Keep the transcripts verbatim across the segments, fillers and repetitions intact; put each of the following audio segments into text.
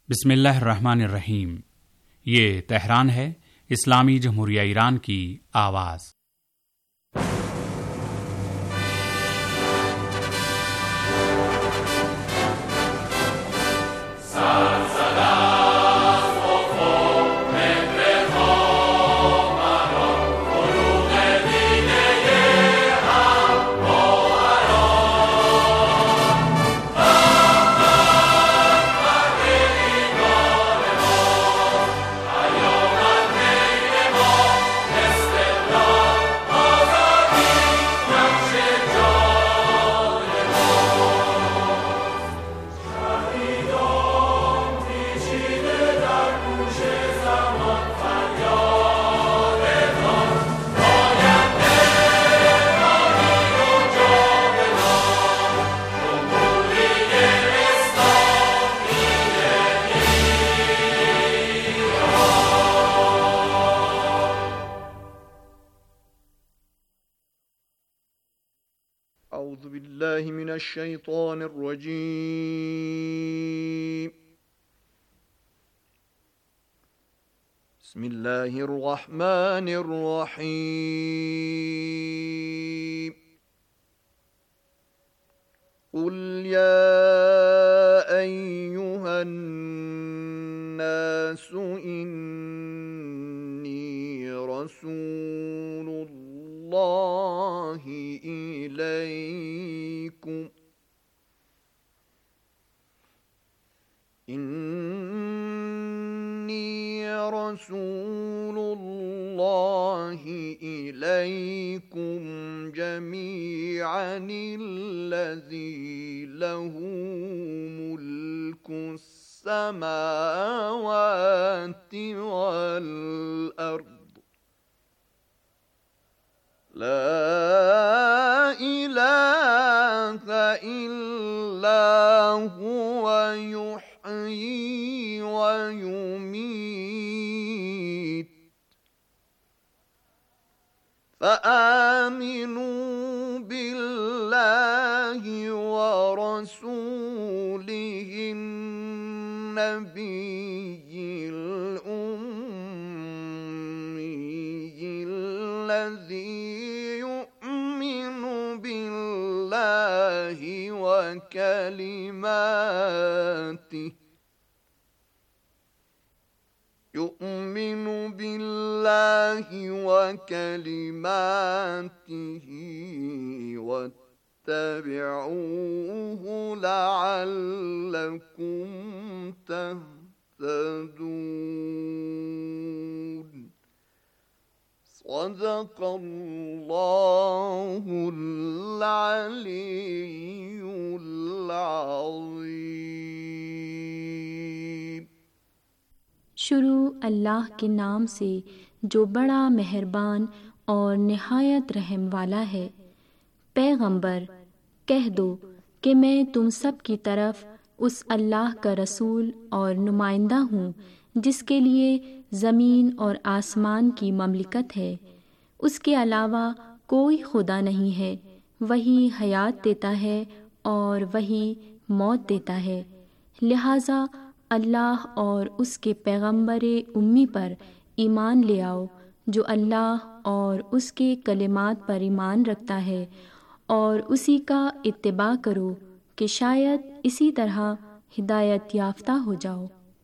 بسم اللہ الرحمن الرحیم۔ یہ تہران ہے، اسلامی جمہوریہ ایران کی آواز۔ اعوذ باللہ من الشیطان الرجیم، بسم اللہ الرحمن الرحیم۔ قل یا ایہا الناس انی رسول اللہ إليكم إني رسول الله إليكم جميعا الذي له ملك السماوات والأرض لا إله إلا هو يحيي ويميت فآمنوا بالله ورسوله النبي الأمي الذي وكلماته يؤمن بالله وكلماته واتبعوه لعلكم تهتدون۔ صدق اللہ العلی العظیم۔ شروع اللہ کے نام سے جو بڑا مہربان اور نہایت رحم والا ہے۔ پیغمبر کہہ دو کہ میں تم سب کی طرف اس اللہ کا رسول اور نمائندہ ہوں جس کے لیے زمین اور آسمان کی مملکت ہے، اس کے علاوہ کوئی خدا نہیں ہے، وہی حیات دیتا ہے اور وہی موت دیتا ہے، لہٰذا اللہ اور اس کے پیغمبر امی پر ایمان لے آؤ جو اللہ اور اس کے کلمات پر ایمان رکھتا ہے، اور اسی کا اتباع کرو کہ شاید اسی طرح ہدایت یافتہ ہو جاؤ۔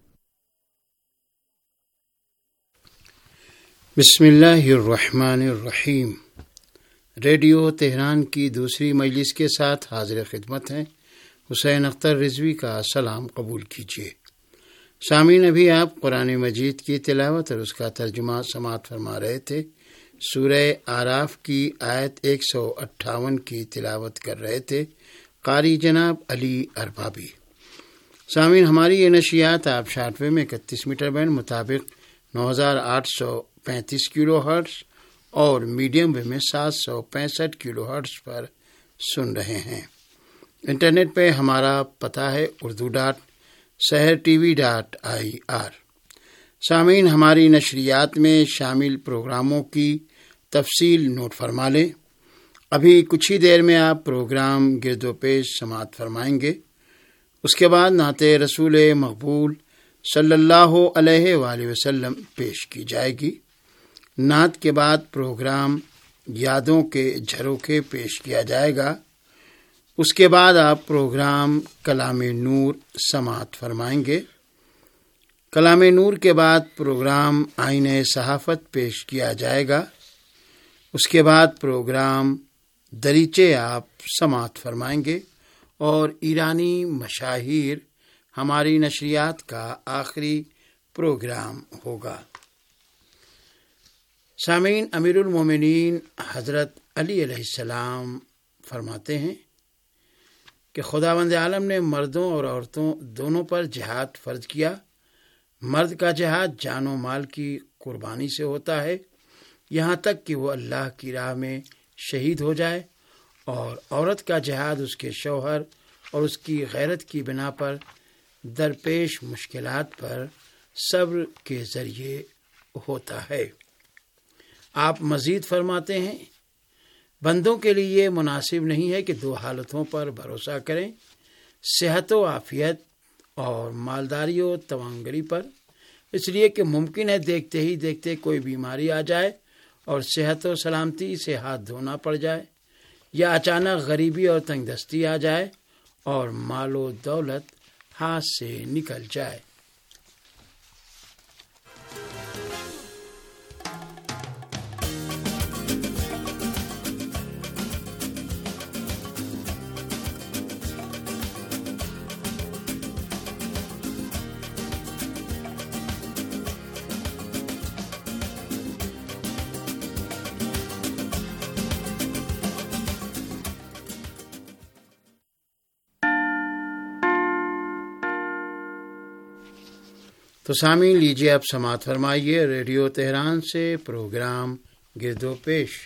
بسم اللہ الرحمن الرحیم۔ ریڈیو تہران کی دوسری مجلس کے ساتھ حاضر خدمت ہیں، حسین اختر رضوی کا سلام قبول کیجیے۔ سامعین، ابھی آپ قرآن مجید کی تلاوت اور اس کا ترجمہ سماعت فرما رہے تھے۔ سورہ اعراف کی آیت ایک سو اٹھاون کی تلاوت کر رہے تھے قاری جناب علی اربابی۔ سامعین، ہماری یہ نشریات آپ شارٹ ویو میں اکتیس میٹر بینڈ مطابق نو ہزار آٹھ سو پینتیس کلو ہرٹز اور میڈیم ویو میں سات سو پینسٹھ کلو ہرٹز پر سن رہے ہیں۔ انٹرنیٹ پہ ہمارا پتہ ہے Urdu dot Sahar T V dot I R. سامعین، ہماری نشریات میں شامل پروگراموں کی تفصیل نوٹ فرما لیں۔ ابھی کچھ ہی دیر میں آپ پروگرام گرد و پیش سماعت فرمائیں گے۔ اس کے بعد نعت رسول مقبول صلی اللہ علیہ وآلہ وسلم پیش کی جائے گی۔ نعت کے بعد پروگرام یادوں کے جھروکے پیش کیا جائے گا۔ اس کے بعد آپ پروگرام کلام نور سماعت فرمائیں گے۔ کلام نور کے بعد پروگرام آئین صحافت پیش کیا جائے گا۔ اس کے بعد پروگرام دریچے آپ سماعت فرمائیں گے اور ایرانی مشاہیر ہماری نشریات کا آخری پروگرام ہوگا۔ سامعین، امیر المومنین حضرت علی علیہ السلام فرماتے ہیں کہ خداوند عالم نے مردوں اور عورتوں دونوں پر جہاد فرض کیا۔ مرد کا جہاد جان و مال کی قربانی سے ہوتا ہے، یہاں تک کہ وہ اللہ کی راہ میں شہید ہو جائے، اور عورت کا جہاد اس کے شوہر اور اس کی غیرت کی بنا پر درپیش مشکلات پر صبر کے ذریعے ہوتا ہے۔ آپ مزید فرماتے ہیں، بندوں کے لیے یہ مناسب نہیں ہے کہ دو حالتوں پر بھروسہ کریں، صحت و عافیت اور مالداری و توانگری پر، اس لیے کہ ممکن ہے دیکھتے ہی دیکھتے کوئی بیماری آ جائے اور صحت و سلامتی سے ہاتھ دھونا پڑ جائے، یا اچانک غریبی اور تنگ دستی آ جائے اور مال و دولت ہاتھ سے نکل جائے۔ تو سامعین، لیجیے اب سماعت فرمائیے ریڈیو تہران سے پروگرام گرد و پیش۔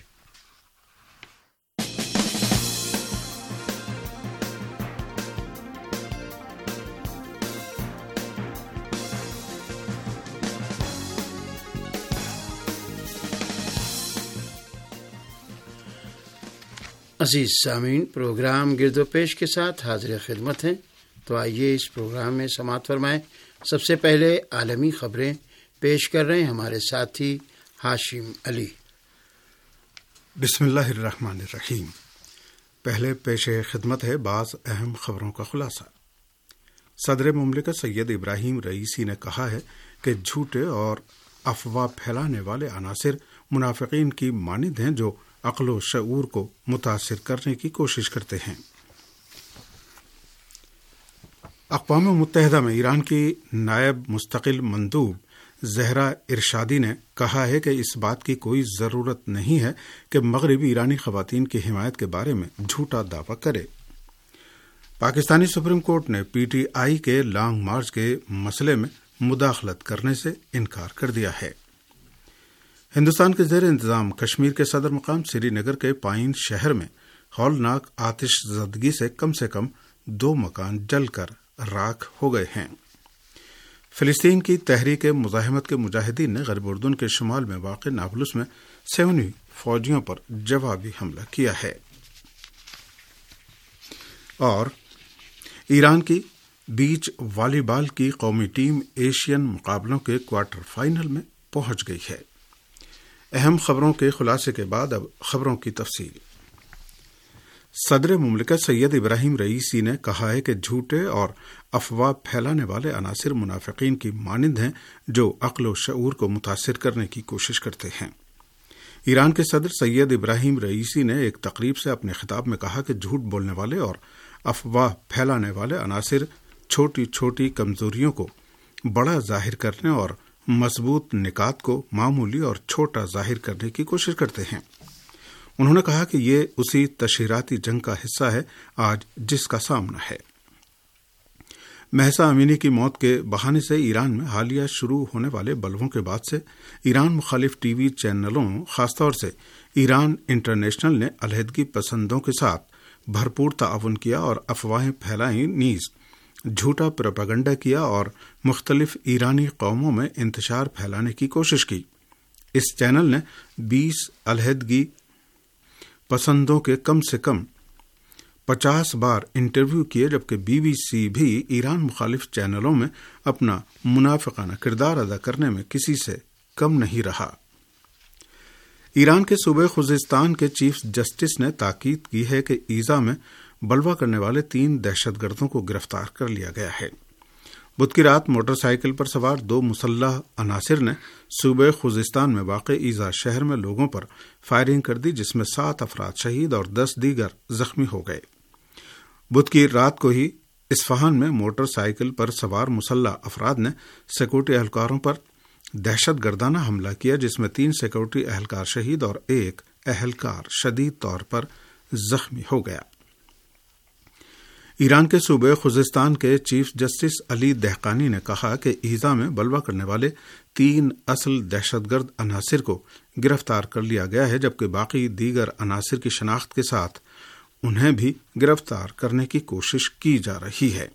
عزیز سامعین، پروگرام گرد و پیش کے ساتھ حاضر خدمت ہیں، تو آئیے اس پروگرام میں سماعت فرمائیں۔ سب سے پہلے عالمی خبریں پیش کر رہے ہیں ہمارے ساتھی ہاشم علی۔ بسم اللہ الرحمن الرحیم۔ پہلے پیش خدمت ہے بعض اہم خبروں کا خلاصہ۔ صدر مملکت سید ابراہیم رئیسی نے کہا ہے کہ جھوٹے اور افواہ پھیلانے والے عناصر منافقین کی مانند ہیں جو عقل و شعور کو متاثر کرنے کی کوشش کرتے ہیں۔ اقوام متحدہ میں ایران کی نائب مستقل مندوب زہرا ارشادی نے کہا ہے کہ اس بات کی کوئی ضرورت نہیں ہے کہ مغرب ایرانی خواتین کی حمایت کے بارے میں جھوٹا دعویٰ کرے۔ پاکستانی سپریم کورٹ نے پی ٹی آئی کے لانگ مارچ کے مسئلے میں مداخلت کرنے سے انکار کر دیا ہے۔ ہندوستان کے زیر انتظام کشمیر کے صدر مقام سری نگر کے پائن شہر میں ہولناک آتش زدگی سے کم سے کم دو مکان جل کر راکھ ہو گئے ہیں۔ فلسطین کی تحریک مزاحمت کے مجاہدین نے غرب اردن کے شمال میں واقع نابلس میں سیونی فوجیوں پر جوابی حملہ کیا ہے۔ اور ایران کی بیچ والی بال کی قومی ٹیم ایشین مقابلوں کے کوارٹر فائنل میں پہنچ گئی ہے۔ اہم خبروں کے خلاصے کے بعد اب خبروں کی تفصیل۔ صدر مملکت سید ابراہیم رئیسی نے کہا ہے کہ جھوٹے اور افواہ پھیلانے والے عناصر منافقین کی مانند ہیں جو عقل و شعور کو متاثر کرنے کی کوشش کرتے ہیں۔ ایران کے صدر سید ابراہیم رئیسی نے ایک تقریب سے اپنے خطاب میں کہا کہ جھوٹ بولنے والے اور افواہ پھیلانے والے عناصر چھوٹی چھوٹی کمزوریوں کو بڑا ظاہر کرنے اور مضبوط نکات کو معمولی اور چھوٹا ظاہر کرنے کی کوشش کرتے ہیں۔ انہوں نے کہا کہ یہ اسی تشہیراتی جنگ کا حصہ ہے آج جس کا سامنا ہے۔ مہسا امینی کی موت کے بہانے سے ایران میں حالیہ شروع ہونے والے بلووں کے بعد سے ایران مخالف ٹی وی چینلوں خاص طور سے ایران انٹرنیشنل نے علیحدگی پسندوں کے ساتھ بھرپور تعاون کیا اور افواہیں پھیلائیں، نیز جھوٹا پروپیگنڈا کیا اور مختلف ایرانی قوموں میں انتشار پھیلانے کی کوشش کی۔ اس چینل نے بیس علیحدگی پسندوں کے کم سے کم پچاس بار انٹرویو کیے، جبکہ بی بی سی بھی ایران مخالف چینلوں میں اپنا منافقانہ کردار ادا کرنے میں کسی سے کم نہیں رہا۔ ایران کے صوبے خوزستان کے چیف جسٹس نے تاکید کی ہے کہ ایزا میں بلوا کرنے والے تین دہشت گردوں کو گرفتار کر لیا گیا ہے۔ بدھ کی رات موٹر سائیکل پر سوار دو مسلح عناصر نے صوبے خوزستان میں واقع ایزا شہر میں لوگوں پر فائرنگ کر دی، جس میں سات افراد شہید اور دس دیگر زخمی ہو گئے۔ بدھ کی رات کو ہی اصفہان میں موٹر سائیکل پر سوار مسلح افراد نے سیکورٹی اہلکاروں پر دہشت گردانہ حملہ کیا، جس میں تین سیکورٹی اہلکار شہید اور ایک اہلکار شدید طور پر زخمی ہو گیا۔ ایران کے صوبے خوزستان کے چیف جسٹس علی دہقانی نے کہا کہ ایزا میں بلوا کرنے والے تین اصل دہشت گرد عناصر کو گرفتار کر لیا گیا ہے، جبکہ باقی دیگر عناصر کی شناخت کے ساتھ انہیں بھی گرفتار کرنے کی کوشش کی جا رہی ہے۔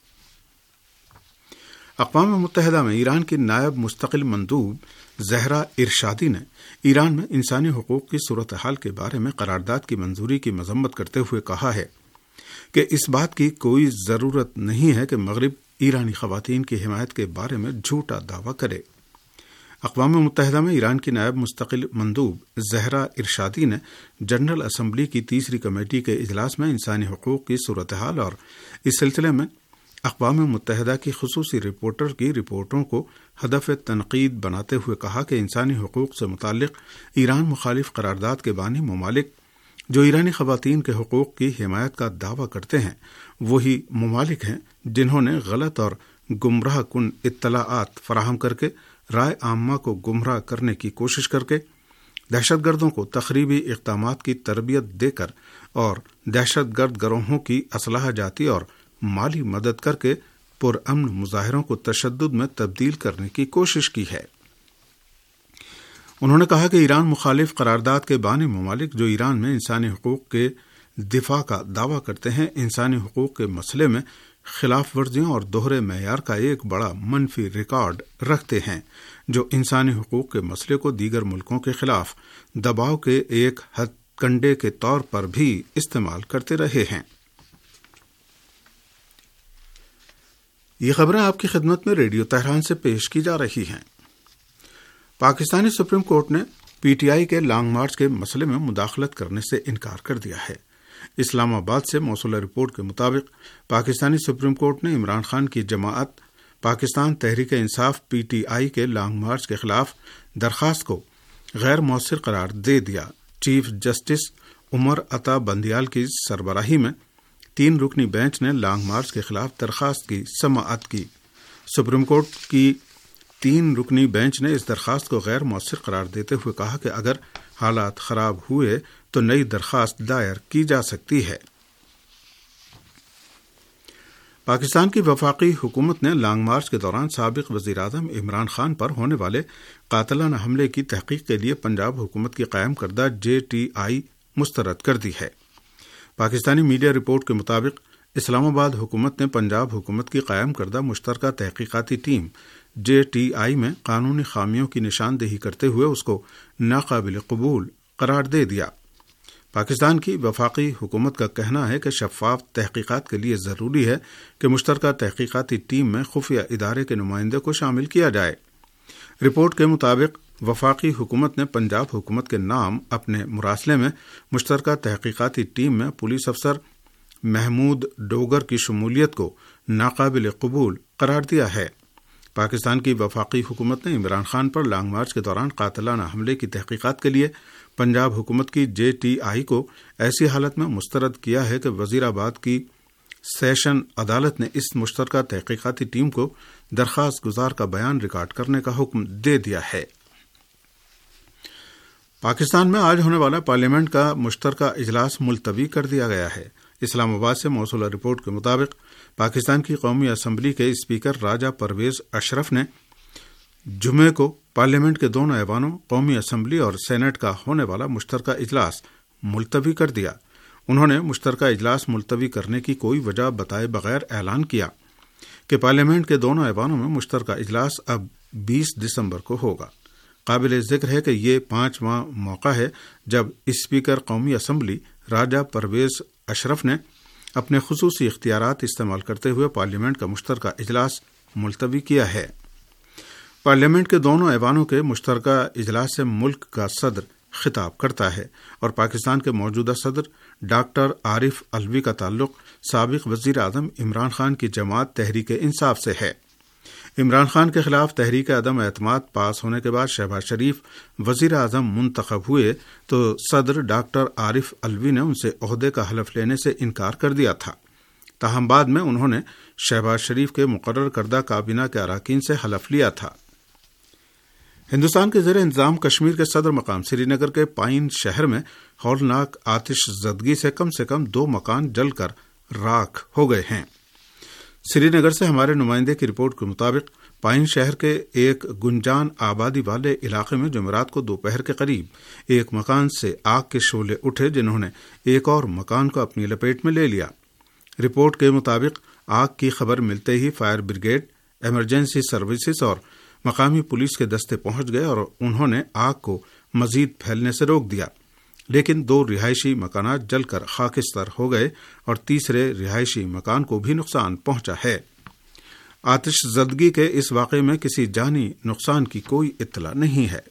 اقوام متحدہ میں ایران کی نائب مستقل مندوب زہرا ارشادی نے ایران میں انسانی حقوق کی صورتحال کے بارے میں قرارداد کی منظوری کی مذمت کرتے ہوئے کہا ہے کہ اس بات کی کوئی ضرورت نہیں ہے کہ مغرب ایرانی خواتین کی حمایت کے بارے میں جھوٹا دعویٰ کرے۔ اقوام متحدہ میں ایران کی نائب مستقل مندوب زہرا ارشادی نے جنرل اسمبلی کی تیسری کمیٹی کے اجلاس میں انسانی حقوق کی صورتحال اور اس سلسلے میں اقوام متحدہ کی خصوصی رپورٹر کی رپورٹوں کو ہدف تنقید بناتے ہوئے کہا کہ انسانی حقوق سے متعلق ایران مخالف قرارداد کے بانی ممالک جو ایرانی خواتین کے حقوق کی حمایت کا دعویٰ کرتے ہیں وہی ممالک ہیں جنہوں نے غلط اور گمراہ کن اطلاعات فراہم کر کے رائے عامہ کو گمراہ کرنے کی کوشش کر کے دہشت گردوں کو تخریبی اقدامات کی تربیت دے کر اور دہشت گرد گروہوں کی اسلحہ جاتی اور مالی مدد کر کے پرامن مظاہروں کو تشدد میں تبدیل کرنے کی کوشش کی ہے۔ انہوں نے کہا کہ ایران مخالف قرارداد کے بانی ممالک جو ایران میں انسانی حقوق کے دفاع کا دعویٰ کرتے ہیں انسانی حقوق کے مسئلے میں خلاف ورزیوں اور دوہرے معیار کا ایک بڑا منفی ریکارڈ رکھتے ہیں، جو انسانی حقوق کے مسئلے کو دیگر ملکوں کے خلاف دباؤ کے ایک ہتھ کنڈے کے طور پر بھی استعمال کرتے رہے ہیں۔ یہ خبریں آپ کی خدمت میں ریڈیو تہران سے پیش کی جا رہی ہیں۔ پاکستانی سپریم کورٹ نے پی ٹی آئی کے لانگ مارچ کے مسئلے میں مداخلت کرنے سے انکار کر دیا ہے۔ اسلام آباد سے موصولہ رپورٹ کے مطابق پاکستانی سپریم کورٹ نے عمران خان کی جماعت Pakistan Tehreek Insaf P T I کے لانگ مارچ کے خلاف درخواست کو غیر مؤثر قرار دے دیا۔ چیف جسٹس عمر عطا بندیال کی سربراہی میں تین رکنی بینچ نے لانگ مارچ کے خلاف درخواست کی سماعت کی۔ سپریم کورٹ کی تین رکنی بینچ نے اس درخواست کو غیر مؤثر قرار دیتے ہوئے کہا کہ اگر حالات خراب ہوئے تو نئی درخواست دائر کی جا سکتی ہے۔ پاکستان کی وفاقی حکومت نے لانگ مارچ کے دوران سابق وزیر اعظم عمران خان پر ہونے والے قاتلانہ حملے کی تحقیق کے لیے پنجاب حکومت کی قائم کردہ جے ٹی آئی مسترد کر دی ہے۔ پاکستانی میڈیا رپورٹ کے مطابق اسلام آباد حکومت نے پنجاب حکومت کی قائم کردہ مشترکہ تحقیقاتی ٹیم جے ٹی آئی میں قانونی خامیوں کی نشاندہی کرتے ہوئے اس کو ناقابل قبول قرار دے دیا۔ پاکستان کی وفاقی حکومت کا کہنا ہے کہ شفاف تحقیقات کے لیے ضروری ہے کہ مشترکہ تحقیقاتی ٹیم میں خفیہ ادارے کے نمائندے کو شامل کیا جائے۔ رپورٹ کے مطابق وفاقی حکومت نے پنجاب حکومت کے نام اپنے مراسلے میں مشترکہ تحقیقاتی ٹیم میں پولیس افسر محمود ڈوگر کی شمولیت کو ناقابل قبول قرار دیا ہے۔ پاکستان کی وفاقی حکومت نے عمران خان پر لانگ مارچ کے دوران قاتلانہ حملے کی تحقیقات کے لیے پنجاب حکومت کی جے ٹی آئی کو ایسی حالت میں مسترد کیا ہے کہ وزیر آباد کی سیشن عدالت نے اس مشترکہ تحقیقاتی ٹیم کو درخواست گزار کا بیان ریکارڈ کرنے کا حکم دے دیا ہے۔ پاکستان میں آج ہونے والا پارلیمنٹ کا مشترکہ اجلاس ملتوی کر دیا گیا ہے۔ اسلام آباد سے موصولہ رپورٹ کے مطابق پاکستان کی قومی اسمبلی کے اسپیکر راجہ پرویز اشرف نے جمعے کو پارلیمنٹ کے دونوں ایوانوں قومی اسمبلی اور سینٹ کا ہونے والا مشترکہ اجلاس ملتوی کر دیا۔ انہوں نے مشترکہ اجلاس ملتوی کرنے کی کوئی وجہ بتائے بغیر اعلان کیا کہ پارلیمنٹ کے دونوں ایوانوں میں مشترکہ اجلاس اب بیس دسمبر کو ہوگا۔ قابل ذکر ہے کہ یہ پانچواں موقع ہے جب اسپیکر قومی اسمبلی راجہ پرویز اشرف نے اپنے خصوصی اختیارات استعمال کرتے ہوئے پارلیمنٹ کا مشترکہ اجلاس ملتوی کیا ہے۔ پارلیمنٹ کے دونوں ایوانوں کے مشترکہ اجلاس سے ملک کا صدر خطاب کرتا ہے اور پاکستان کے موجودہ صدر ڈاکٹر عارف علوی کا تعلق سابق وزیر اعظم عمران خان کی جماعت تحریک انصاف سے ہے۔ عمران خان کے خلاف تحریک عدم اعتماد پاس ہونے کے بعد شہباز شریف وزیر اعظم منتخب ہوئے تو صدر ڈاکٹر عارف علوی نے ان سے عہدے کا حلف لینے سے انکار کر دیا تھا، تاہم بعد میں انہوں نے شہباز شریف کے مقرر کردہ کابینہ کے اراکین سے حلف لیا تھا۔ ہندوستان کے زیر انتظام کشمیر کے صدر مقام سری نگر کے پائن شہر میں ہولناک آتش زدگی سے کم سے کم دو مکان جل کر راکھ ہو گئے ہیں۔ سری نگر سے ہمارے نمائندے کی رپورٹ کے مطابق پائن شہر کے ایک گنجان آبادی والے علاقے میں جمعرات کو دوپہر کے قریب ایک مکان سے آگ کے شعلے اٹھے جنہوں نے ایک اور مکان کو اپنی لپیٹ میں لے لیا۔ رپورٹ کے مطابق آگ کی خبر ملتے ہی فائر بریگیڈ، ایمرجنسی سروسز اور مقامی پولیس کے دستے پہنچ گئے اور انہوں نے آگ کو مزید پھیلنے سے روک دیا، لیکن دو رہائشی مکانات جل کر خاکستر ہو گئے اور تیسرے رہائشی مکان کو بھی نقصان پہنچا ہے۔ آتش زدگی کے اس واقعے میں کسی جانی نقصان کی کوئی اطلاع نہیں ہے۔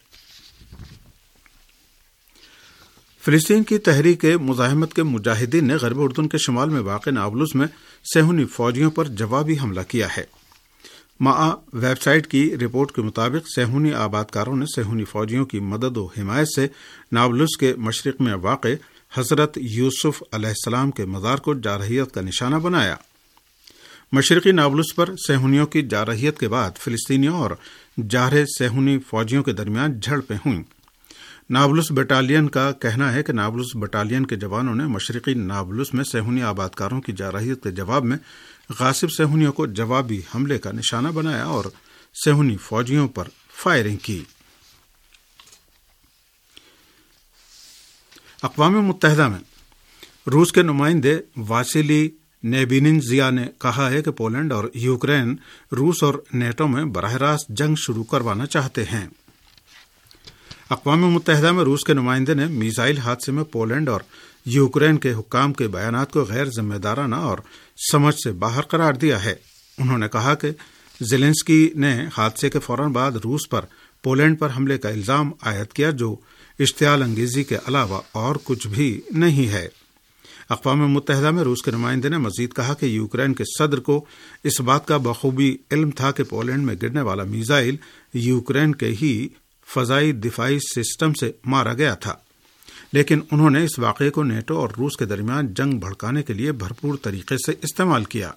فلسطین کی تحریک مزاحمت کے مجاہدین نے غرب اردن کے شمال میں واقع نابلس میں صہیونی فوجیوں پر جوابی حملہ کیا ہے۔ معا ویب سائٹ کی رپورٹ کے مطابق صہیونی آبادکاروں نے صہیونی فوجیوں کی مدد و حمایت سے نابلس کے مشرق میں واقع حضرت یوسف علیہ السلام کے مزار کو جارحیت کا نشانہ بنایا۔ مشرقی نابلس پر صہیونیوں کی جارحیت کے بعد فلسطینیوں اور جارح صہیونی فوجیوں کے درمیان جھڑپیں ہوئیں۔ نابلس بٹالین کا کہنا ہے کہ نابلس بٹالین کے جوانوں نے مشرقی نابلس میں صہیونی آبادکاروں کی جارحیت کے جواب میں غاصب صہیونیوں کو جوابی حملے کا نشانہ بنایا اور صہیونی فوجیوں پر فائرنگ کی۔ اقوام متحدہ میں روس کے نمائندے واسیلی نیبیننزیا نے کہا ہے کہ پولینڈ اور یوکرین روس اور نیٹو میں براہ راست جنگ شروع کروانا چاہتے ہیں۔ اقوام متحدہ میں روس کے نمائندے نے میزائل حادثے میں پولینڈ اور یوکرین کے حکام کے بیانات کو غیر ذمہ دارانہ اور سمجھ سے باہر قرار دیا ہے۔ انہوں نے کہا کہ زیلنسکی نے حادثے کے فوراً بعد روس پر پولینڈ پر حملے کا الزام عائد کیا جو اشتعال انگیزی کے علاوہ اور کچھ بھی نہیں ہے۔ اقوام متحدہ میں روس کے نمائندے نے مزید کہا کہ یوکرین کے صدر کو اس بات کا بخوبی علم تھا کہ پولینڈ میں گرنے والا میزائل یوکرین کے ہی فضائی دفاعی سسٹم سے مارا گیا تھا، لیکن انہوں نے اس واقعے کو نیٹو اور روس کے درمیان جنگ بھڑکانے کے لیے بھرپور طریقے سے استعمال کیا۔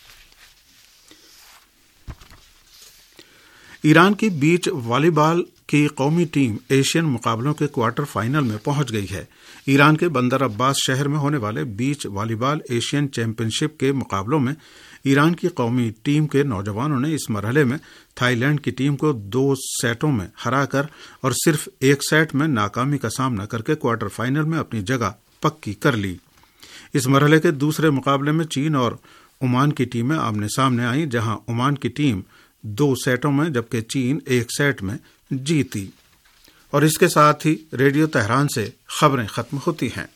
ایران کی بیچ والی بال کی قومی ٹیم ایشین مقابلوں کے کوارٹر فائنل میں پہنچ گئی ہے۔ ایران کے بندر عباس شہر میں ہونے والے بیچ والی بال ایشین چیمپئن شپ کے مقابلوں میں ایران کی قومی ٹیم کے نوجوانوں نے اس مرحلے میں تھائی لینڈ کی ٹیم کو دو سیٹوں میں ہرا کر اور صرف ایک سیٹ میں ناکامی کا سامنا کر کے کوارٹر فائنل میں اپنی جگہ پکی کر لی۔ اس مرحلے کے دوسرے مقابلے میں چین اور عمان کی ٹیمیں آمنے سامنے آئیں، جہاں عمان کی ٹیم دو سیٹوں میں جبکہ چین ایک سیٹ میں جیتی۔ اور اس کے ساتھ ہی ریڈیو تہران سے خبریں ختم ہوتی ہیں۔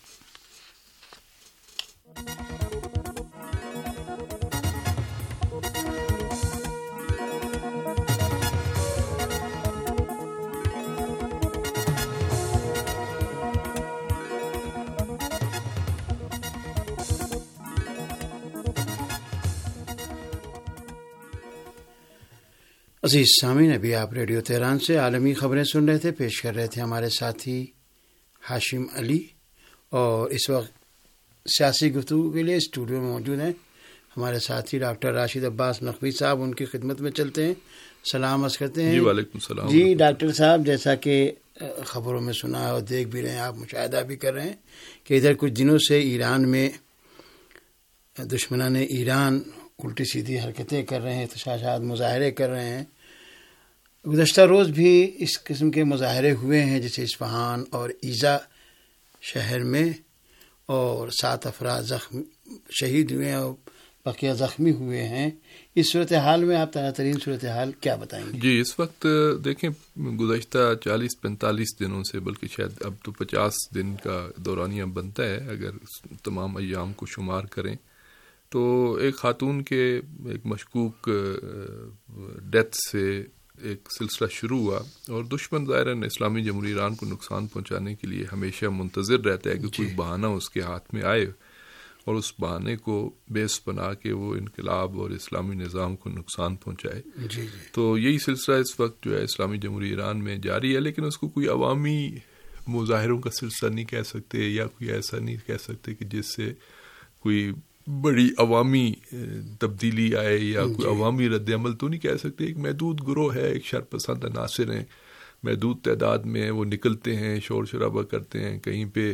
عزیز سامعین، ابھی آپ ریڈیو تہران سے عالمی خبریں سن رہے تھے، پیش کر رہے تھے ہمارے ساتھی ہاشم علی، اور اس وقت سیاسی گفتگو کے لیے اسٹوڈیو میں موجود ہیں ہمارے ساتھی ڈاکٹر راشد عباس نقوی صاحب۔ ان کی خدمت میں چلتے ہیں، سلام عرض کرتے ہیں۔ جی وعلیکم السلام۔ جی ڈاکٹر صاحب، جیسا کہ خبروں میں سنا اور دیکھ بھی رہے ہیں، آپ مشاہدہ بھی کر رہے ہیں کہ ادھر کچھ دنوں سے ایران میں دشمنان ایران الٹی سیدھی حرکتیں کر رہے ہیں، احتجاجات، مظاہرے کر رہے ہیں۔ گزشتہ روز بھی اس قسم کے مظاہرے ہوئے ہیں، جیسے اصفہان اور ایزا شہر میں، اور سات افراد زخم شہید ہوئے ہیں اور بقیہ زخمی ہوئے ہیں۔ اس صورتحال میں آپ تازہ ترین صورتحال کیا بتائیں گے؟ جی اس وقت دیکھیں، گزشتہ چالیس پینتالیس دنوں سے، بلکہ شاید اب تو پچاس دن کا دورانیہ بنتا ہے اگر تمام ایام کو شمار کریں، تو ایک خاتون کے ایک مشکوک ڈیتھ سے ایک سلسلہ شروع ہوا، اور دشمن ظاہراً اسلامی جمہوریہ ایران کو نقصان پہنچانے کے لیے ہمیشہ منتظر رہتا ہے کہ کوئی بہانہ اس کے ہاتھ میں آئے اور اس بہانے کو بیس بنا کے وہ انقلاب اور اسلامی نظام کو نقصان پہنچائے. جی جی. تو یہی سلسلہ اس وقت جو ہے اسلامی جمہوریہ ایران میں جاری ہے، لیکن اس کو کوئی عوامی مظاہروں کا سلسلہ نہیں کہہ سکتے، یا کوئی ایسا نہیں کہہ سکتے کہ جس سے کوئی بڑی عوامی تبدیلی آئے یا کوئی عوامی رد عمل تو نہیں کہہ سکتے. ایک محدود گروہ ہے، ایک شرپسند عناصر ہیں، محدود تعداد میں وہ نکلتے ہیں، شور شرابہ کرتے ہیں، کہیں پہ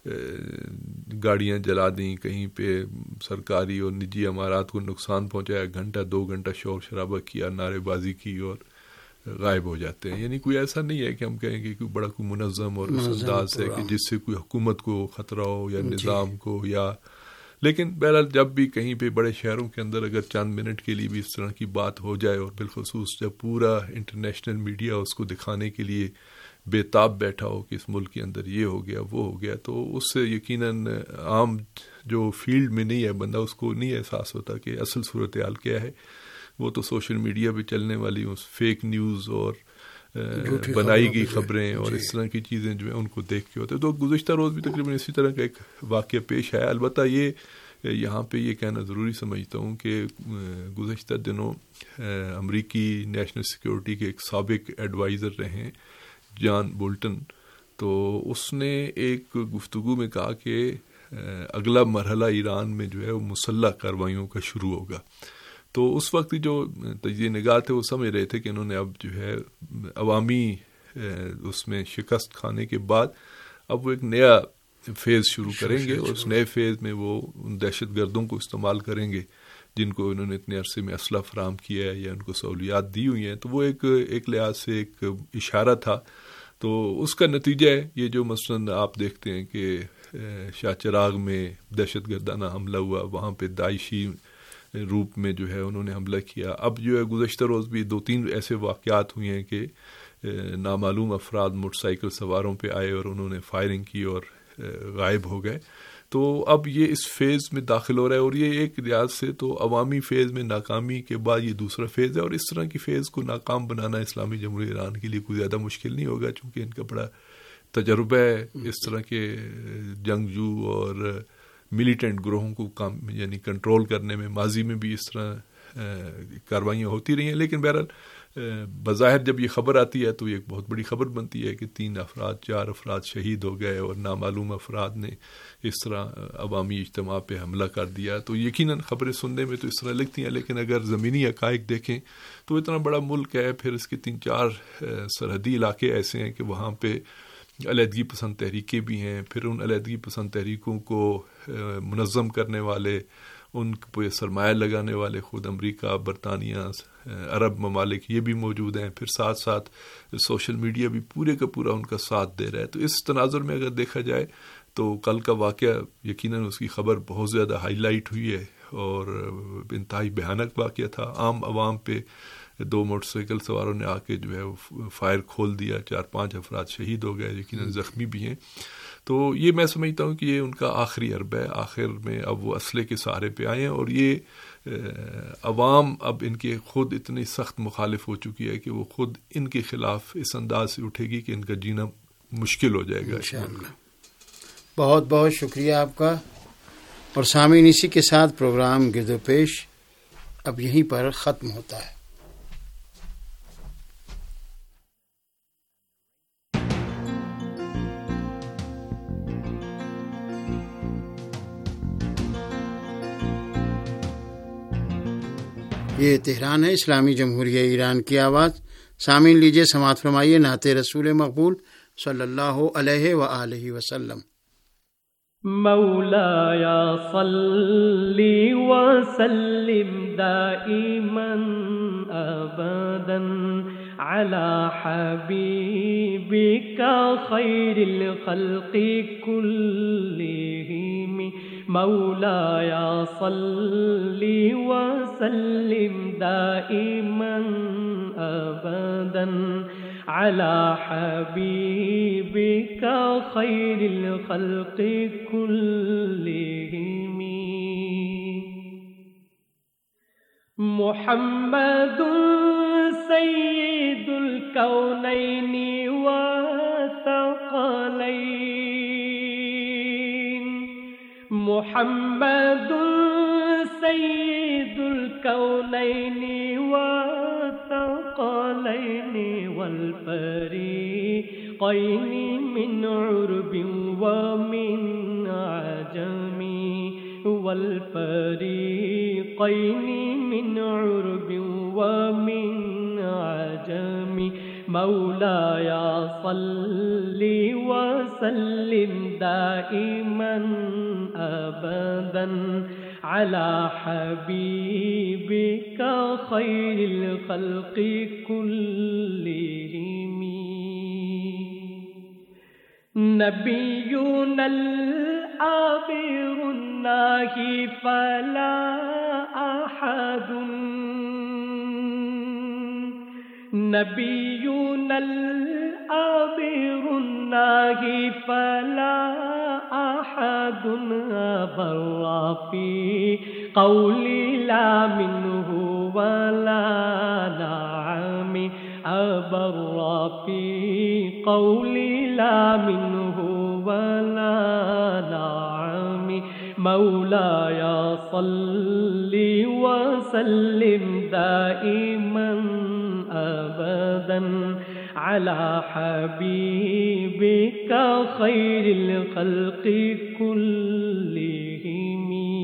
گاڑیاں جلا دیں، کہیں پہ سرکاری اور نجی عمارات کو نقصان پہنچایا، گھنٹہ دو گھنٹہ شور شرابہ کیا، نعرے بازی کی اور غائب ہو جاتے ہیں. یعنی کوئی ایسا نہیں ہے کہ ہم کہیں کہ کوئی بڑا کوئی منظم اور اس انداز ہے کہ جس سے کوئی حکومت کو خطرہ ہو یا نظام کو، یا لیکن بہرحال جب بھی کہیں پہ بڑے شہروں کے اندر اگر چند منٹ کے لیے بھی اس طرح کی بات ہو جائے، اور بالخصوص جب پورا انٹرنیشنل میڈیا اس کو دکھانے کے لیے بے تاب بیٹھا ہو کہ اس ملک کے اندر یہ ہو گیا وہ ہو گیا، تو اس سے یقیناً عام جو فیلڈ میں نہیں ہے بندہ، اس کو نہیں احساس ہوتا کہ اصل صورتحال کیا ہے. وہ تو سوشل میڈیا پہ چلنے والی اس فیک نیوز اور بنائی گئی خبریں اور اس طرح کی چیزیں جو ہیں ان کو دیکھ کے ہوتے. تو گزشتہ روز بھی تقریباً اسی طرح کا ایک واقعہ پیش آیا. البتہ یہ یہاں پہ یہ کہنا ضروری سمجھتا ہوں کہ گزشتہ دنوں امریکی نیشنل سیکیورٹی کے ایک سابق ایڈوائزر رہے ہیں جان بولٹن، تو اس نے ایک گفتگو میں کہا کہ اگلا مرحلہ ایران میں جو ہے وہ مسلح کارروائیوں کا شروع ہوگا. تو اس وقت جو تجزیہ نگار تھے وہ سمجھ رہے تھے کہ انہوں نے اب جو ہے عوامی اس میں شکست کھانے کے بعد اب وہ ایک نیا فیز شروع کریں گے، اور اس نئے فیز میں وہ دہشت گردوں کو استعمال کریں گے جن کو انہوں نے اتنے عرصے میں اسلحہ فراہم کیا ہے یا ان کو سہولیات دی ہوئی ہیں. تو وہ ایک ایک لحاظ سے ایک اشارہ تھا. تو اس کا نتیجہ ہے یہ جو مثلاً آپ دیکھتے ہیں کہ شاہ چراغ میں دہشت گردانہ حملہ ہوا، وہاں پہ داعشی روپ میں جو ہے انہوں نے حملہ کیا. اب جو ہے گزشتہ روز بھی دو تین ایسے واقعات ہوئے ہیں کہ نامعلوم افراد موٹر سائیکل سواروں پہ آئے اور انہوں نے فائرنگ کی اور غائب ہو گئے. تو اب یہ اس فیز میں داخل ہو رہا ہے، اور یہ ایک لحاظ سے تو عوامی فیز میں ناکامی کے بعد یہ دوسرا فیز ہے، اور اس طرح کی فیز کو ناکام بنانا اسلامی جمہوریہ ایران کے لیے کوئی زیادہ مشکل نہیں ہوگا، چونکہ ان کا بڑا تجربہ ہے اس طرح کے جنگجو اور ملیٹنٹ گروہوں کو کام یعنی کنٹرول کرنے میں. ماضی میں بھی اس طرح کاروائیاں ہوتی رہی ہیں، لیکن بہرحال بظاہر جب یہ خبر آتی ہے تو یہ ایک بہت بڑی خبر بنتی ہے کہ تین افراد چار افراد شہید ہو گئے اور نامعلوم افراد نے اس طرح عوامی اجتماع پہ حملہ کر دیا. تو یقیناً خبریں سننے میں تو اس طرح لگتی ہیں، لیکن اگر زمینی حقائق دیکھیں تو اتنا بڑا ملک ہے، پھر اس کے تین چار سرحدی علاقے ایسے ہیں کہ وہاں پہ علیحدگی پسند تحریکیں بھی ہیں. پھر ان علیحدگی پسند تحریکوں کو منظم کرنے والے، ان پہ سرمایہ لگانے والے خود امریکہ، برطانیہ، عرب ممالک یہ بھی موجود ہیں. پھر ساتھ ساتھ سوشل میڈیا بھی پورے کا پورا ان کا ساتھ دے رہا ہے. تو اس تناظر میں اگر دیکھا جائے تو کل کا واقعہ یقیناً اس کی خبر بہت زیادہ ہائی لائٹ ہوئی ہے اور انتہائی بھیانک واقعہ تھا. عام عوام پہ دو موٹر سائیکل سواروں نے آ کے جو ہے فائر کھول دیا، چار پانچ افراد شہید ہو گئے، یقیناً زخمی بھی ہیں. تو یہ میں سمجھتا ہوں کہ یہ ان کا آخری حرب ہے. آخر میں اب وہ اسلحے کے سہارے پہ آئے ہیں، اور یہ عوام اب ان کے خود اتنی سخت مخالف ہو چکی ہے کہ وہ خود ان کے خلاف اس انداز سے اٹھے گی کہ ان کا جینا مشکل ہو جائے گا. انشاءاللہ. بہت بہت شکریہ آپ کا. اور سامعین، اسی کے ساتھ پروگرام گرد و پیش اب یہیں پر ختم ہوتا ہے. یہ تہران ہے، اسلامی جمہوریہ ایران کی آواز. سامعین، لیجیے سماعت فرمائیے نعت رسول مقبول صلی اللہ علیہ وآلہ وسلم. مولاي صل وسلم دائما أبدا على حبيبك خير الخلق كلهم. مولاي صل وسلم دائما أبدا على حبيبك خير الخلق كلهم. محمد سید الکونین والثقلین محمد سید الکونین والثقلین والفریقین من عرب ومن عجم والفریقین من عرب ومن عجم مولاي صل وسلم دائما أبدا على حبيبك خير الخلق كلهم نبينا الآبر الناهي فلا أحد نبينا الآبر الناهي فلا أحد بر في قولي لا منه ولا نعم أبر في قولي لا منه ولا نعم مولاي صل وسلم دائما أبدا على حبيبك خير الخلق كلهم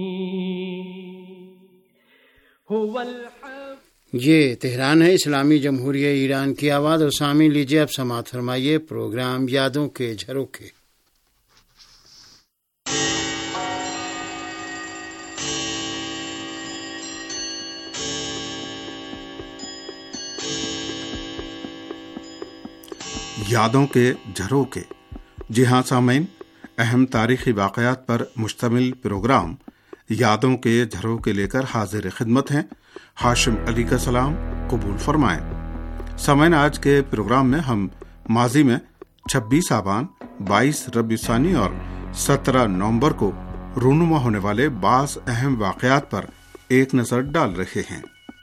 هو الحب. یہ تہران ہے، اسلامی جمہوریہ ایران کی آواز. اور سامعین لیجیے اب سماعت فرمائیے پروگرام یادوں کے جھروکے. یادوں کے جھروکے. جی ہاں سامعین، اہم تاریخی واقعات پر مشتمل پروگرام یادوں کے جھروکے لے کر حاضر خدمت ہیں. ہاشم علی کا سلام قبول فرمائیں. سامعین، آج کے پروگرام میں ہم ماضی میں چھبیس آبان، بائیس ربیع ثانی اور سترہ نومبر کو رونما ہونے والے بعض اہم واقعات پر ایک نظر ڈال رہے ہیں.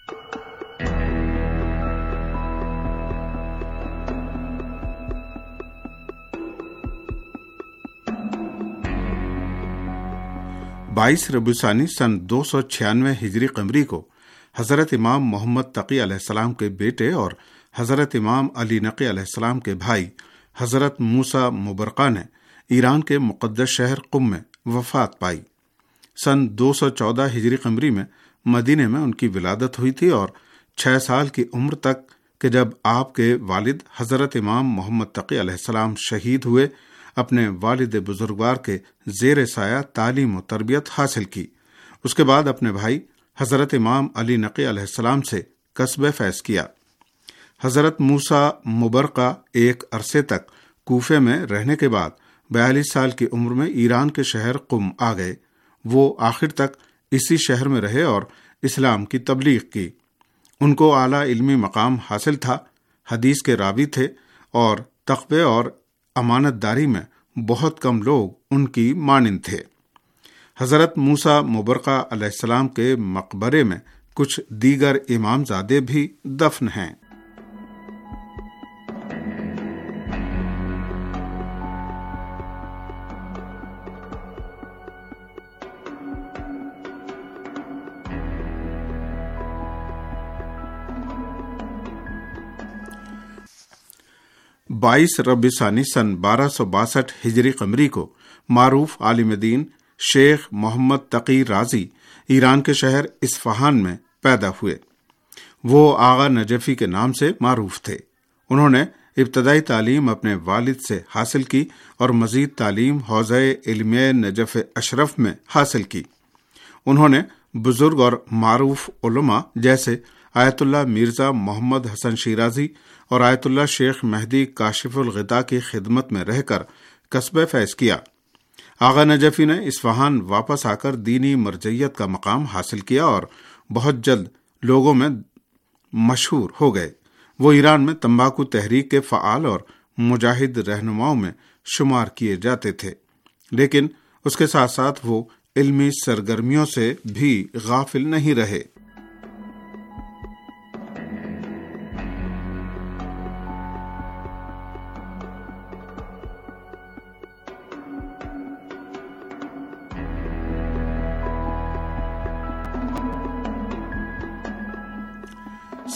بائیس ربیع ثانی سن دو سو چھیانوے ہجری قمری کو حضرت امام محمد تقی علیہ السلام کے بیٹے اور حضرت امام علی نقی علیہ السلام کے بھائی حضرت موسیٰ مبرقہ نے ایران کے مقدس شہر قم میں وفات پائی. سن دو سو چودہ ہجری قمری میں مدینے میں ان کی ولادت ہوئی تھی اور چھ سال کی عمر تک کہ جب آپ کے والد حضرت امام محمد تقی علیہ السلام شہید ہوئے، اپنے والد بزرگوار کے زیر سایہ تعلیم و تربیت حاصل کی. اس کے بعد اپنے بھائی حضرت امام علی نقی علیہ السلام سے کسب فیض کیا. حضرت موسیٰ مبرقہ ایک عرصے تک کوفے میں رہنے کے بعد بیالیس سال کی عمر میں ایران کے شہر قم آ گئے. وہ آخر تک اسی شہر میں رہے اور اسلام کی تبلیغ کی. ان کو اعلیٰ علمی مقام حاصل تھا، حدیث کے راوی تھے اور تقوی اور امانت داری میں بہت کم لوگ ان کی مانند تھے. حضرت موسیٰ مبرقہ علیہ السلام کے مقبرے میں کچھ دیگر امام زادے بھی دفن ہیں. بائیس ربیع ثانی سن بارہ سو باسٹھ ہجری قمری کو معروف عالم دین شیخ محمد تقی رازی ایران کے شہر اصفہان میں پیدا ہوئے. وہ آغا نجفی کے نام سے معروف تھے. انہوں نے ابتدائی تعلیم اپنے والد سے حاصل کی اور مزید تعلیم حوزہ علمیہ نجف اشرف میں حاصل کی. انہوں نے بزرگ اور معروف علماء جیسے آیت اللہ مرزا محمد حسن شیرازی اور آیت اللہ شیخ مہدی کاشف الغطا کی خدمت میں رہ کر کسب فیض کیا. آغا نجفی نے اصفہان واپس آ کر دینی مرجعیت کا مقام حاصل کیا اور بہت جلد لوگوں میں مشہور ہو گئے. وہ ایران میں تمباکو تحریک کے فعال اور مجاہد رہنماؤں میں شمار کیے جاتے تھے، لیکن اس کے ساتھ ساتھ وہ علمی سرگرمیوں سے بھی غافل نہیں رہے.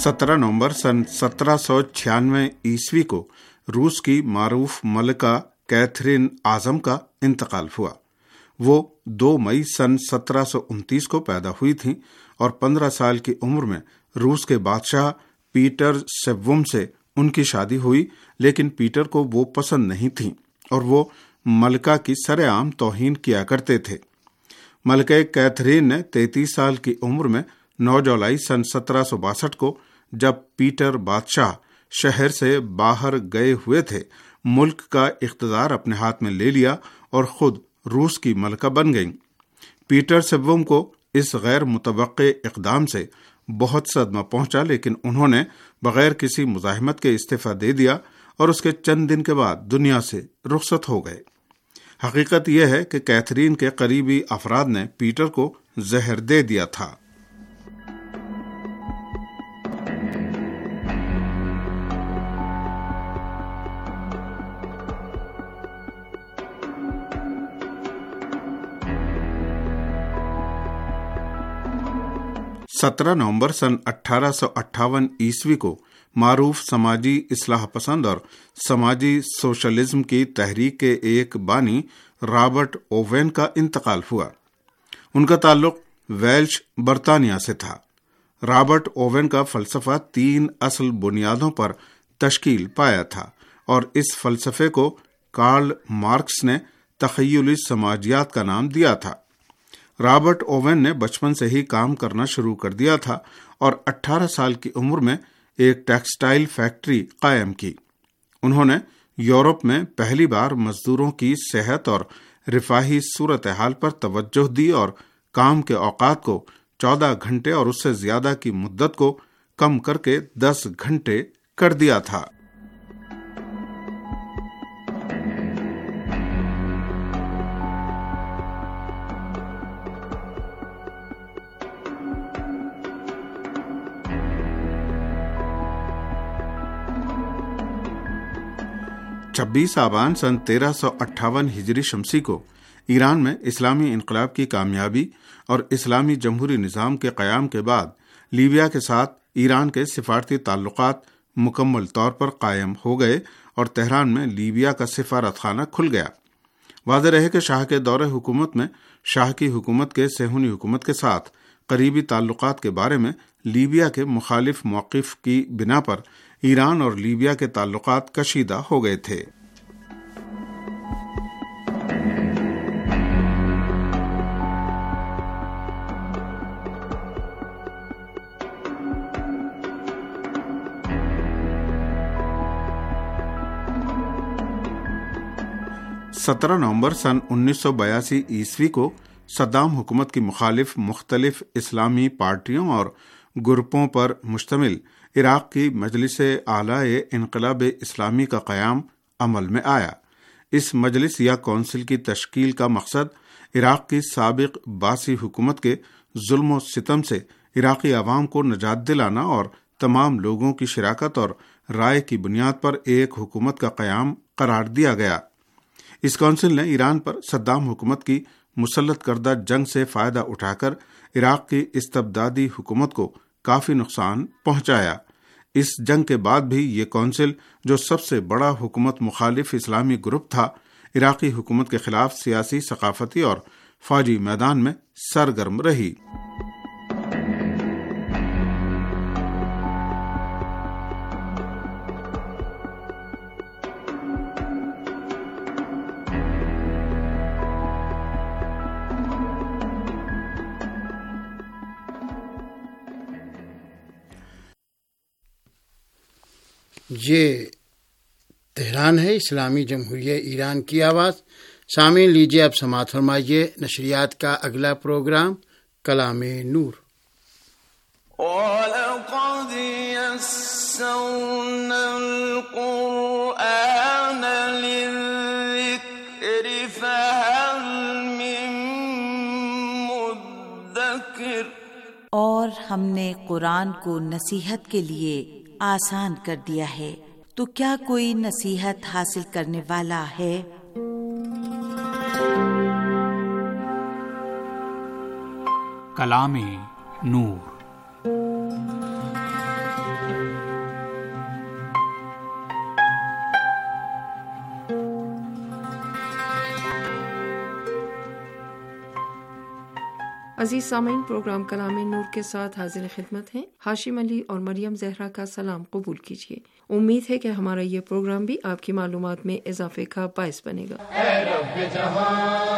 सत्रह नवंबर सन सत्रह सौ छियानवे ईस्वी को रूस की मारूफ मलिका कैथरीन आजम का इंतकाल हुआ। वो दो मई सन सत्रह सौ उनतीस को पैदा हुई थीं और पंद्रह साल की उम्र में रूस के बादशाह पीटर सेवुम से उनकी शादी हुई, लेकिन पीटर को वो पसंद नहीं थी और वो मलिका की सरेआम तौहीन किया करते थे। मलिका कैथरीन ने तैंतीस साल की उम्र में नौ जुलाई सन सत्रह सौ बासठ को, जब पीटर बादशाह शहर से बाहर गए हुए थे, मुल्क का इख्तियार अपने हाथ में ले लिया और खुद रूस की मलिका बन गईं। पीटर सेवुम को इस गैर मुतवक्के इक़दाम से बहुत सदमा पहुंचा, लेकिन उन्होंने बगैर किसी मुज़ाहिमत के इस्तीफा दे दिया और उसके चंद दिन के बाद दुनिया से रुखसत हो गए। हकीकत यह है कि कैथरीन के करीबी अफराद ने पीटर को जहर दे दिया था। सत्रह नवंबर सन अठारह सौ अट्ठावन ईस्वी को मारूफ समाजी इस्लाह पसंद और समाजी सोशलिज्म की तहरीक के एक बानी रॉबर्ट ओवेन का इंतकाल हुआ। उनका ताल्लुक वेल्श बर्तानिया से था। रॉबर्ट ओवेन का फलसफा तीन असल बुनियादों पर तश्कील पाया था और इस फलसफे को कार्ल मार्क्स ने तख़य्युली समाजियात का नाम दिया था। रॉबर्ट ओवेन ने बचपन से ही काम करना शुरू कर दिया था और अठारह साल की उम्र में एक टेक्सटाइल फैक्ट्री कायम की। उन्होंने यूरोप में पहली बार मजदूरों की सेहत और रिफाही सूरत हाल पर तवज्जो दी और काम के औकात को चौदह घंटे और उससे ज्यादा की मुद्दत को कम करके दस घंटे कर दिया था। छब्बीस आबान सन तेरह सौ अट्ठावन हिजरी शमसी को ईरान में इस्लामी इनकलाब की कामयाबी और इस्लामी जमहूरी निज़ाम के क़याम के बाद लीबिया के साथ ईरान के सिफारती ताल्लुकात मुकम्मल तौर पर कायम हो गए और तेहरान में लीबिया का सिफारत खाना खुल गया। वाज़ेह रहे कि शाह के दौरे हुकूमत में शाह की हुकूमत के सेहूनी हुकूमत के साथ करीबी ताल्लुकात के बारे में लीबिया के मुखालिफ मौक़िफ़ की बिना पर ईरान और लीबिया के ताल्लुकात कशीदा हो गए थे। सत्रह नवंबर सन उन्नीस सौ बयासी ईस्वी को सद्दाम हुकूमत की मुखालिफ मुख्तलिफ इस्लामी पार्टियों और ग्रुपों पर मुश्तमिल इराक की मजलिस आलाए इनकलाब इस्लामी का क़याम अमल में आया। इस मजलिस या कौंसिल की तश्कील का मकसद इराक की साबिक बासी हुकूमत के जुल्म व सितम से इराकी अवाम को निजात दिलाना और तमाम लोगों की शिराकत और राय की बुनियाद पर एक हुकूमत का क़याम करार दिया गया। इस कौंसिल ने ईरान पर सद्दाम हुकूमत की मुसल्लत करदा जंग से फ़ायदा उठाकर इराक की इस्तबदादी हुकूमत को काफ़ी नुकसान पहुंचाया। इस जंग के बाद भी ये कौंसिल, जो सबसे बड़ा हुकूमत मुखालिफ इस्लामी ग्रुप था, इराकी हुकूमत के खिलाफ सियासी, सकाफती और फौजी मैदान में सरगर्म रही। ये तेहरान है, इस्लामी जमहूरिया ईरान की आवाज़। सामीन लीजिए अब समाअत फरमाइए नशरियात का अगला प्रोग्राम कलामे नूर। और हमने कुरान को नसीहत के लिए आसान कर दिया है, तो क्या कोई नसीहत हासिल करने वाला है? कलामे नूर। عزیز سامعین، پروگرام کلام نور کے ساتھ حاضر خدمت ہیں ہاشم علی اور مریم زہرا کا سلام قبول کیجیے۔ امید ہے کہ ہمارا یہ پروگرام بھی آپ کی معلومات میں اضافے کا باعث بنے گا۔ اے رب جہاں،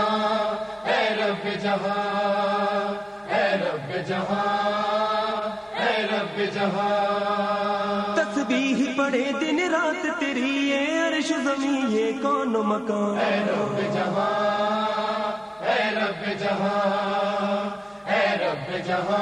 اے رب جہاں، اے رب جہاں، اے رب جہاں، تسبیح پڑھے دن رات تیری، یہ عرش زمین یہ کون و مکان، اے رب جہاں، اے رب جہاں، اے رب جہاں،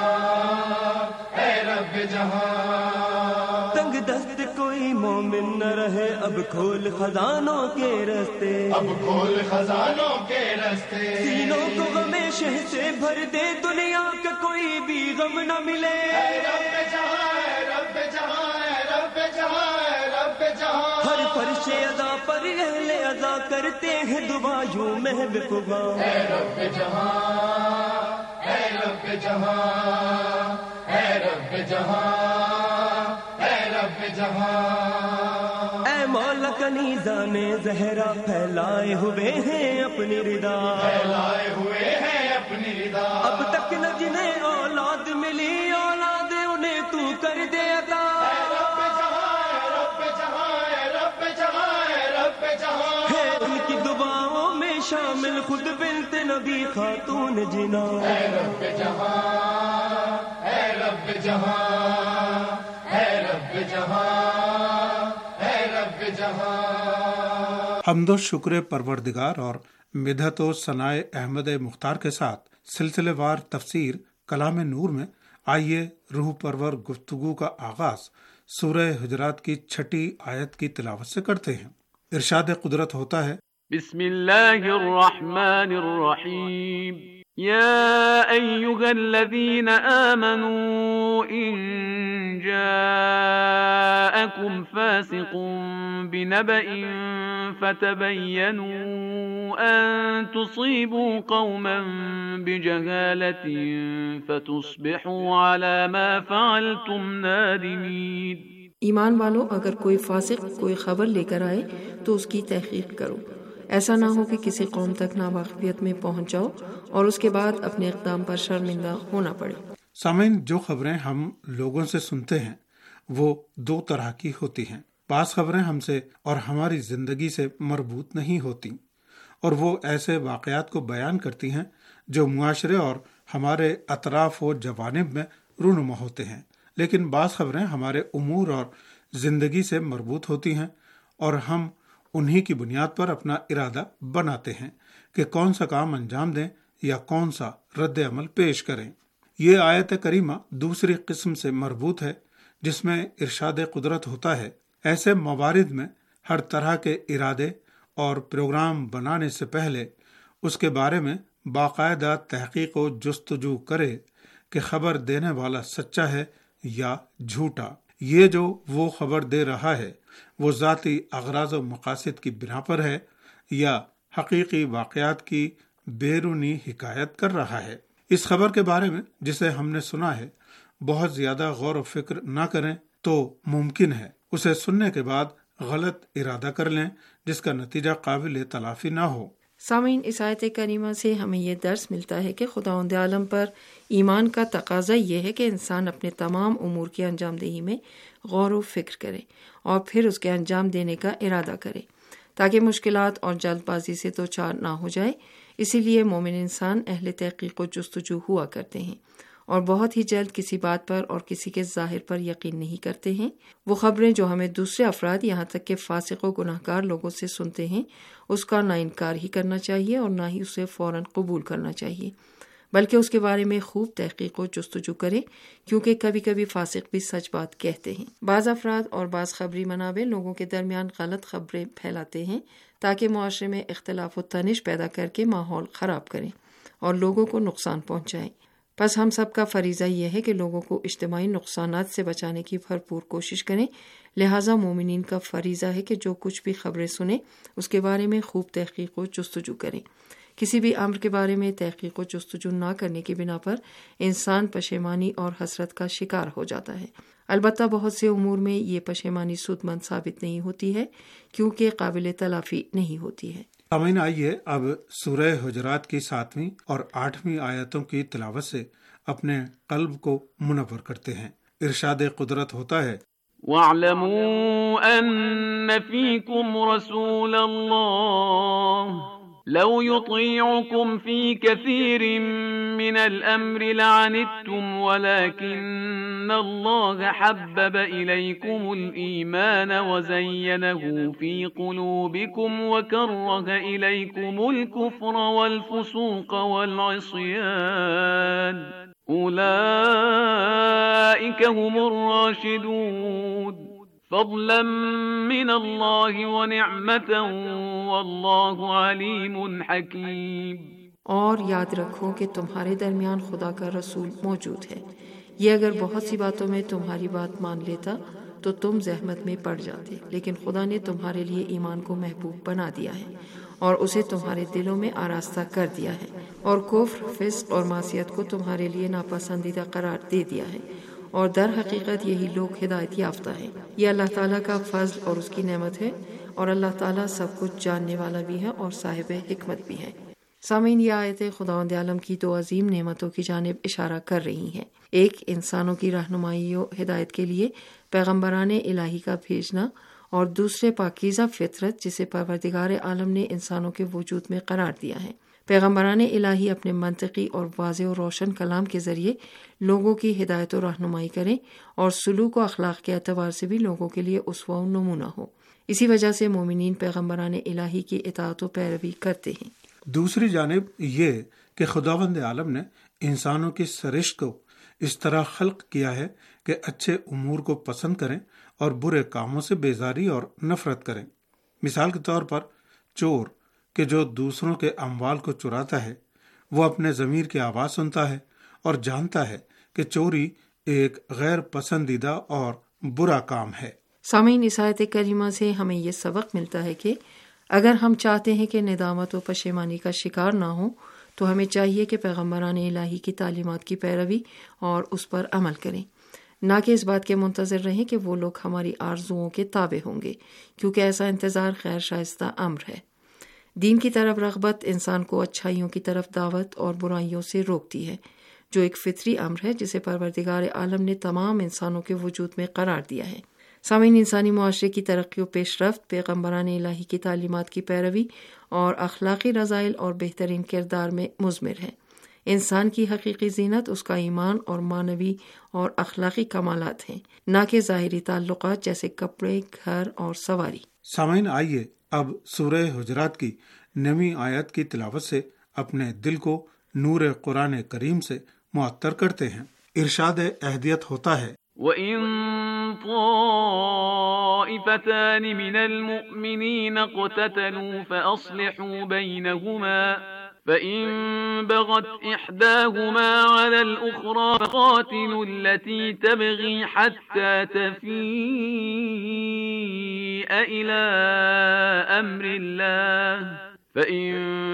اے رب جہاں، تنگ دست کوئی مومن نہ رہے، اب کھول خزانوں کے رستے، اب کھول خزانوں کے رستے، سینوں کو غم شہ سے بھر دے، دنیا کا کوئی بھی غم نہ ملے، اے رب جہاں، اے رب جہاں، اے رب جہاں، اے رب جہاں، ہر فرش ادا پر اہل ادا کرتے ہیں دعا یوں محو خدا، اے رب جہاں، اے رب جہاں، اے رب جہاں، اے رب جہاں، اے مولا کنیزان زہرا پھیلائے ہوئے ہیں اپنی ردا، پھیلائے ہوئے ہیں اپنی ردا، اب تک نہ جنہیں اولاد ملی اولاد انہیں تو کر دے عطا، اے رب جہاں، اے رب جہاں، اے رب جہاں، اے رب جہاں، ہے ان کی دعاؤں میں شامل خود بنت نبی خاتون جنا، اے رب جہاں، اے رب جہاں، اے رب جہاں، اے رب جہاں۔ حمد و شکر پروردگار اور مدحت و ثناء احمد مختار کے ساتھ سلسلے وار تفسیر کلام نور میں آئیے روح پرور گفتگو کا آغاز سورہ حجرات کی چھٹی آیت کی تلاوت سے کرتے ہیں۔ ارشاد قدرت ہوتا ہے، بسم اللہ الرحمن الرحیم، یا ایہا الذین آمنوا ان جاءکم فاسق بنبأ فتبینوا ان تصیبوا قوما بجہالۃ فتصبحوا علی ما فعلتم نادمین۔ ایمان والو، اگر کوئی فاسق کوئی خبر لے کر آئے تو اس کی تحقیق کرو، ایسا نہ ہو کہ کسی قوم تک ناواقفیت میں پہنچ جاؤ اور اس کے بعد اپنے اقدام پر شرمندہ ہونا پڑے۔ سامعین، جو خبریں ہم لوگوں سے سنتے ہیں وہ دو طرح کی ہوتی ہیں۔ بعض خبریں ہم سے اور ہماری زندگی سے مربوط نہیں ہوتی اور وہ ایسے واقعات کو بیان کرتی ہیں جو معاشرے اور ہمارے اطراف و جوانب میں رونما ہوتے ہیں، لیکن بعض خبریں ہمارے امور اور زندگی سے مربوط ہوتی ہیں اور ہم انہی کی بنیاد پر اپنا ارادہ بناتے ہیں کہ کون سا کام انجام دیں یا کون سا رد عمل پیش کریں۔ یہ آیت کریمہ دوسری قسم سے مربوط ہے جس میں ارشاد قدرت ہوتا ہے، ایسے موارد میں ہر طرح کے ارادے اور پروگرام بنانے سے پہلے اس کے بارے میں باقاعدہ تحقیق و جستجو کرے کہ خبر دینے والا سچا ہے یا جھوٹا۔ یہ جو وہ خبر دے رہا ہے وہ ذاتی اغراض و مقاصد کی بنا پر ہے یا حقیقی واقعات کی بیرونی حکایت کر رہا ہے۔ اس خبر کے بارے میں جسے ہم نے سنا ہے بہت زیادہ غور و فکر نہ کریں تو ممکن ہے اسے سننے کے بعد غلط ارادہ کر لیں جس کا نتیجہ قابل تلافی نہ ہو۔ سامعین، اس آیت کریمہ سے ہمیں یہ درس ملتا ہے کہ خداوند عالم پر ایمان کا تقاضا یہ ہے کہ انسان اپنے تمام امور کی انجام دہی میں غور و فکر کرے اور پھر اس کے انجام دینے کا ارادہ کرے تاکہ مشکلات اور جلد بازی سے دو چار نہ ہو جائے۔ اسی لیے مومن انسان اہل تحقیق و جستجو ہوا کرتے ہیں اور بہت ہی جلد کسی بات پر اور کسی کے ظاہر پر یقین نہیں کرتے ہیں۔ وہ خبریں جو ہمیں دوسرے افراد یہاں تک کہ فاسق و گناہ گار لوگوں سے سنتے ہیں اس کا نہ انکار ہی کرنا چاہیے اور نہ ہی اسے فوراً قبول کرنا چاہیے، بلکہ اس کے بارے میں خوب تحقیق و جستجو کریں، کیونکہ کبھی کبھی فاسق بھی سچ بات کہتے ہیں۔ بعض افراد اور بعض خبری منابع لوگوں کے درمیان غلط خبریں پھیلاتے ہیں تاکہ معاشرے میں اختلاف و تنش پیدا کر کے ماحول خراب کریں اور لوگوں کو نقصان پہنچائیں۔ پس ہم سب کا فریضہ یہ ہے کہ لوگوں کو اجتماعی نقصانات سے بچانے کی بھرپور کوشش کریں۔ لہٰذا مومنین کا فریضہ ہے کہ جو کچھ بھی خبریں سنیں اس کے بارے میں خوب تحقیق و جستجو کریں۔ کسی بھی امر کے بارے میں تحقیق و جستجو نہ کرنے کی بنا پر انسان پشیمانی اور حسرت کا شکار ہو جاتا ہے۔ البتہ بہت سے امور میں یہ پشیمانی سود مند ثابت نہیں ہوتی ہے کیونکہ قابل تلافی نہیں ہوتی ہے۔ سامعین، آئیے اب سورہ حجرات کی ساتویں اور آٹھویں آیتوں کی تلاوت سے اپنے قلب کو منور کرتے ہیں۔ ارشاد قدرت ہوتا ہے، وَاعْلَمُوا أَنَّ فِيكُمْ رَسُولَ اللَّهِ لو يطيعكم في كثير من الأمر لعنتم ولكن الله حبب إليكم الإيمان وزينه في قلوبكم وكره إليكم الكفر والفسوق والعصيان أولئك هم الراشدون فضلا من اللہ ونعمة واللہ علیم حکیم۔ اور یاد رکھو کہ تمہارے درمیان خدا کا رسول موجود ہے، یہ اگر بہت سی باتوں میں تمہاری بات مان لیتا تو تم زحمت میں پڑ جاتے، لیکن خدا نے تمہارے لیے ایمان کو محبوب بنا دیا ہے اور اسے تمہارے دلوں میں آراستہ کر دیا ہے، اور کفر، فسق اور معصیت کو تمہارے لیے ناپسندیدہ قرار دے دیا ہے، اور در حقیقت یہی لوگ ہدایت یافتہ ہیں۔ یہ اللہ تعالیٰ کا فضل اور اس کی نعمت ہے، اور اللہ تعالیٰ سب کچھ جاننے والا بھی ہے اور صاحب حکمت بھی ہے۔ سامعین، یہ آیتیں خداوند عالم کی دو عظیم نعمتوں کی جانب اشارہ کر رہی ہیں، ایک انسانوں کی رہنمائی و ہدایت کے لیے پیغمبران الہی کا بھیجنا، اور دوسرے پاکیزہ فطرت جسے پروردگار عالم نے انسانوں کے وجود میں قرار دیا ہے۔ پیغمبران الہی اپنے منطقی اور واضح و روشن کلام کے ذریعے لوگوں کی ہدایت و رہنمائی کریں اور سلوک و اخلاق کے اعتبار سے بھی لوگوں کے لیے اسوہ و نمونہ ہو۔ اسی وجہ سے مومنین پیغمبران الہی کی اطاعت و پیروی کرتے ہیں۔ دوسری جانب یہ کہ خداوند عالم نے انسانوں کی سرشت کو اس طرح خلق کیا ہے کہ اچھے امور کو پسند کریں اور برے کاموں سے بیزاری اور نفرت کریں۔ مثال کے طور پر چور کہ جو دوسروں کے اموال کو چراتا ہے، وہ اپنے ضمیر کی آواز سنتا ہے اور جانتا ہے کہ چوری ایک غیر پسندیدہ اور برا کام ہے۔ سامعین، اس آیت کریمہ سے ہمیں یہ سبق ملتا ہے کہ اگر ہم چاہتے ہیں کہ ندامت و پشیمانی کا شکار نہ ہوں تو ہمیں چاہیے کہ پیغمبران الہی کی تعلیمات کی پیروی اور اس پر عمل کریں، نہ کہ اس بات کے منتظر رہیں کہ وہ لوگ ہماری آرزوؤں کے تابع ہوں گے، کیونکہ ایسا انتظار غیر شائستہ امر ہے۔ دین کی طرف رغبت انسان کو اچھائیوں کی طرف دعوت اور برائیوں سے روکتی ہے، جو ایک فطری امر ہے جسے پروردگار عالم نے تمام انسانوں کے وجود میں قرار دیا ہے۔ سامعین، انسانی معاشرے کی ترقی و پیش رفت پیغمبران الہی کی تعلیمات کی پیروی اور اخلاقی رذائل اور بہترین کردار میں مضمر ہے۔ انسان کی حقیقی زینت اس کا ایمان اور معنوی اور اخلاقی کمالات ہیں، نہ کہ ظاہری تعلقات جیسے کپڑے، گھر اور سواری۔ سامعین، آئیے اب سورہ حجرات کی نویں آیت کی تلاوت سے اپنے دل کو نور قرآن کریم سے معطر کرتے ہیں۔ ارشاد اہدیت ہوتا ہے، وَإِن طَائِفَتَانِ مِنَ الْمُؤْمِنِينَ اقْتَتَلُوا فَأَصْلِحُوا بَيْنَهُمَا فَإِن بَغَتْ إِحْدَاهُمَا عَلَى الْأُخْرَى فَقَاتِلُوا الَّتِي تَبْغِي حَتَّى تَفِيءَ إِلَى أَمْرِ اللَّهِ فَإِن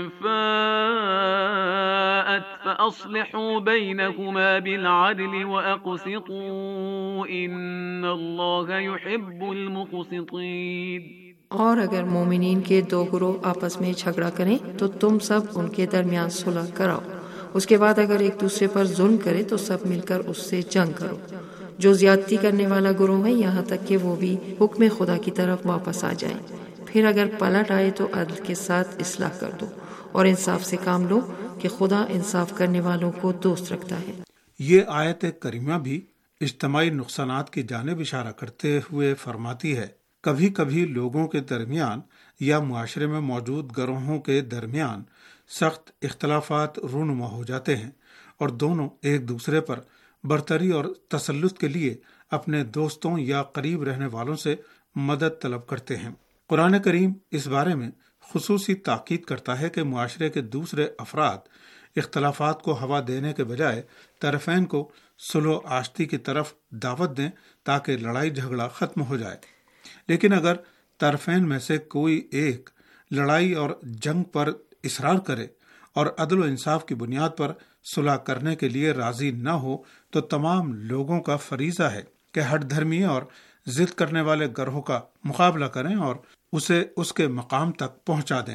فَاءَتْ فَأَصْلِحُوا بَيْنَهُمَا بِالْعَدْلِ وَأَقْسِطُوا إِنَّ اللَّهَ يُحِبُّ الْمُقْسِطِينَ۔ اور اگر مومنین کے دو گروہ آپس میں جھگڑا کریں تو تم سب ان کے درمیان صلح کراؤ، اس کے بعد اگر ایک دوسرے پر ظلم کرے تو سب مل کر اس سے جنگ کرو۔ جو زیادتی کرنے والا گروہ ہے یہاں تک کہ وہ بھی حکم خدا کی طرف واپس آ جائے، پھر اگر پلٹ آئے تو عدل کے ساتھ اصلاح کر دو اور انصاف سے کام لو کہ خدا انصاف کرنے والوں کو دوست رکھتا ہے۔ یہ آیت کریمہ بھی اجتماعی نقصانات کی جانب اشارہ کرتے ہوئے فرماتی ہے، کبھی کبھی لوگوں کے درمیان یا معاشرے میں موجود گروہوں کے درمیان سخت اختلافات رونما ہو جاتے ہیں اور دونوں ایک دوسرے پر برتری اور تسلط کے لیے اپنے دوستوں یا قریب رہنے والوں سے مدد طلب کرتے ہیں۔ قرآن کریم اس بارے میں خصوصی تاکید کرتا ہے کہ معاشرے کے دوسرے افراد اختلافات کو ہوا دینے کے بجائے طرفین کو صلح و آشتی کی طرف دعوت دیں تاکہ لڑائی جھگڑا ختم ہو جائے۔ لیکن اگر طرفین میں سے کوئی ایک لڑائی اور جنگ پر اصرار کرے اور عدل و انصاف کی بنیاد پر صلح کرنے کے لیے راضی نہ ہو تو تمام لوگوں کا فریضہ ہے کہ ہٹ دھرمی اور ضد کرنے والے گروہ کا مقابلہ کریں اور اسے اس کے مقام تک پہنچا دیں۔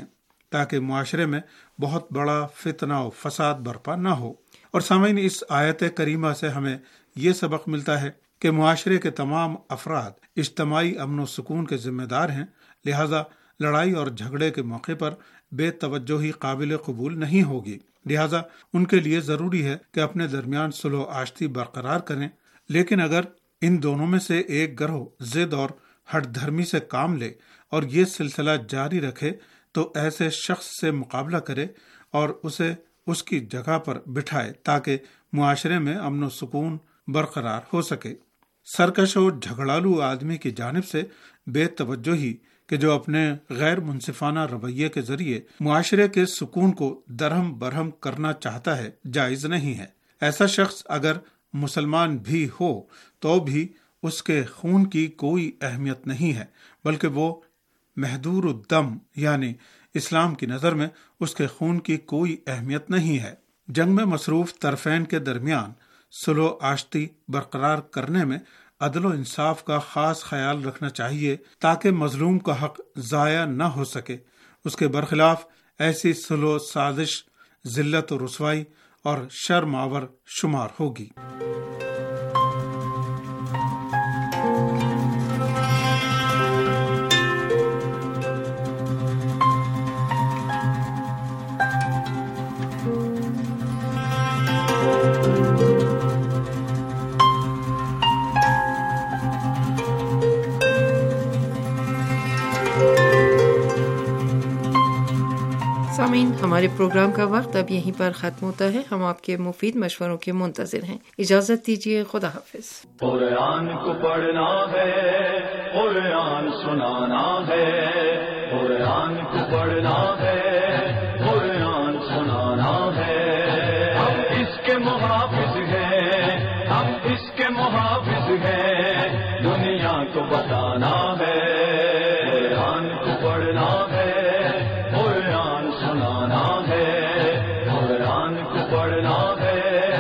تاکہ معاشرے میں بہت بڑا فتنہ و فساد برپا نہ ہو۔ اور سامعین، اس آیت کریمہ سے ہمیں یہ سبق ملتا ہے کہ معاشرے کے تمام افراد اجتماعی امن و سکون کے ذمہ دار ہیں، لہذا لڑائی اور جھگڑے کے موقع پر بے توجہی قابل قبول نہیں ہوگی۔ لہذا ان کے لیے ضروری ہے کہ اپنے درمیان صلح و آشتی برقرار کریں، لیکن اگر ان دونوں میں سے ایک گروہ ضد اور ہٹ دھرمی سے کام لے اور یہ سلسلہ جاری رکھے تو ایسے شخص سے مقابلہ کرے اور اسے اس کی جگہ پر بٹھائے تاکہ معاشرے میں امن و سکون برقرار ہو سکے۔ سرکش اور جھگڑالو آدمی کی جانب سے بے توجہی کہ جو اپنے غیر منصفانہ رویے کے ذریعے معاشرے کے سکون کو درہم برہم کرنا چاہتا ہے، جائز نہیں ہے۔ ایسا شخص اگر مسلمان بھی ہو تو بھی اس کے خون کی کوئی اہمیت نہیں ہے، بلکہ وہ محدور الدم، یعنی اسلام کی نظر میں اس کے خون کی کوئی اہمیت نہیں ہے۔ جنگ میں مصروف طرفین کے درمیان صلح و آشتی برقرار کرنے میں عدل و انصاف کا خاص خیال رکھنا چاہیے تاکہ مظلوم کا حق ضائع نہ ہو سکے۔ اس کے برخلاف ایسی صلح و سازش ذلت و رسوائی اور شرم آور شمار ہوگی۔ سامعین، ہمارے پروگرام کا وقت اب یہیں پر ختم ہوتا ہے۔ ہم آپ کے مفید مشوروں کے منتظر ہیں۔ اجازت دیجیے، خدا حافظ۔ قرآن کو پڑھنا ہے، قرآن سنانا ہے، قرآن کو پڑھنا ہے، قرآن سنانا ہے۔ ہم اس کے محافظ ہیں، ہم اس کے محافظ ہیں، دنیا کو بتانا ہے۔ قرآن کو پڑھنا ہے، قرآن سنانا ہے، قرآن کو پڑھنا ہے،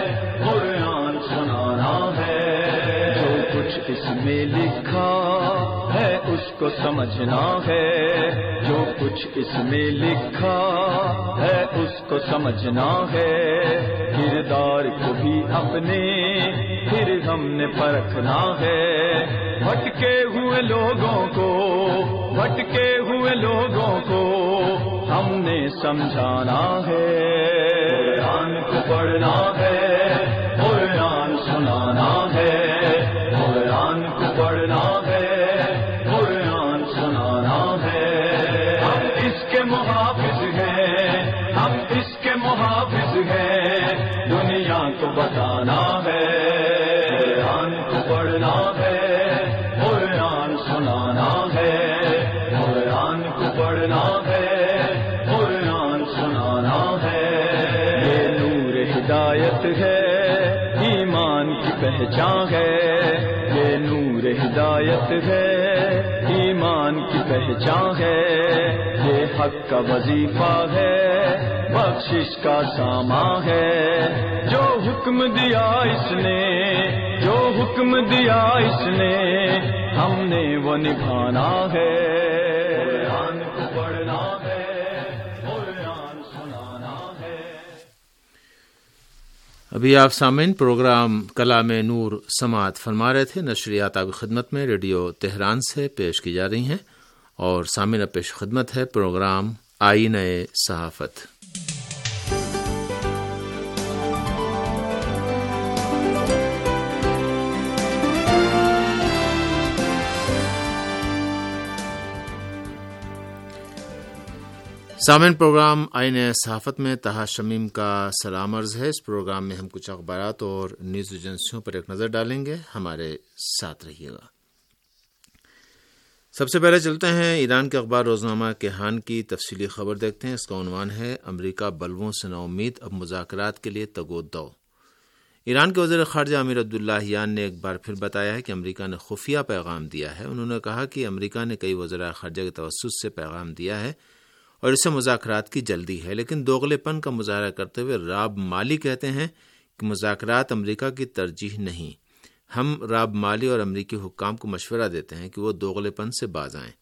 قرآن سنانا ہے۔ جو کچھ اس میں لکھا ہے اس کو سمجھنا ہے، جو کچھ اس میں لکھا ہے اس کو سمجھنا ہے۔ کردار کو بھی اپنے پھر ہم نے پرکھنا ہے۔ بھٹکے ہوئے لوگوں کو بھٹکے ہوئے لوگوں کو ہم نے سمجھانا ہے۔ قرآن کو پڑھنا ہے، قرآن سنانا ہے، قرآن کو پڑھنا ہے، قرآن سنانا ہے۔ ہم اس کے محافظ ہیں، ہم اس کے محافظ ہیں، دنیا کو بتانا ہے۔ قرآن کو پڑھنا ہے، قرآن سنانا ہے، قرآن کو پڑھنا ہے، قرآن سنانا ہے۔ یہ نور ہدایت ہے، ایمان کی پہچان ہے۔ یہ نور ہدایت ہے، ایمان کی پہچان ہے۔ یہ حق کا وظیفہ ہے، بخشش کا سامان ہے۔ جو حکم دیا اس نے جو حکم دیا اس نے ہم نے وہ نبھانا ہے۔ قرآن کو پڑھنا ہے، قرآن سنانا ہے۔ ابھی آپ سامعین پروگرام کلام نور سماعت فرما رہے تھے۔ نشریات آپ کی خدمت میں ریڈیو تہران سے پیش کی جا رہی ہیں، اور سامعین اب پیش خدمت ہے پروگرام آئینہ صحافت۔ سامعین، پروگرام آئینہ صحافت میں طاہر شمیم کا سلام عرض ہے۔ اس پروگرام میں ہم کچھ اخبارات اور نیوز ایجنسیوں پر ایک نظر ڈالیں گے، ہمارے ساتھ رہیے گا۔ سب سے پہلے چلتے ہیں ایران کے اخبار روزنامہ کیہان کی تفصیلی خبر دیکھتے ہیں۔ اس کا عنوان ہے امریکہ بلووں سے نا امید، اب مذاکرات کے لیے تگ و دو۔ ایران کے وزیر خارجہ امیر عبداللہیان نے ایک بار پھر بتایا ہے کہ امریکہ نے خفیہ پیغام دیا ہے۔ انہوں نے کہا کہ امریکہ نے کئی وزراء خارجہ کے توسط سے پیغام دیا ہے اور اسے مذاکرات کی جلدی ہے، لیکن دوغلے پن کا مظاہرہ کرتے ہوئے راب مالی کہتے ہیں کہ مذاکرات امریکہ کی ترجیح نہیں۔ ہم راب مالی اور امریکی حکام کو مشورہ دیتے ہیں کہ وہ دوغلے پن سے باز آئیں۔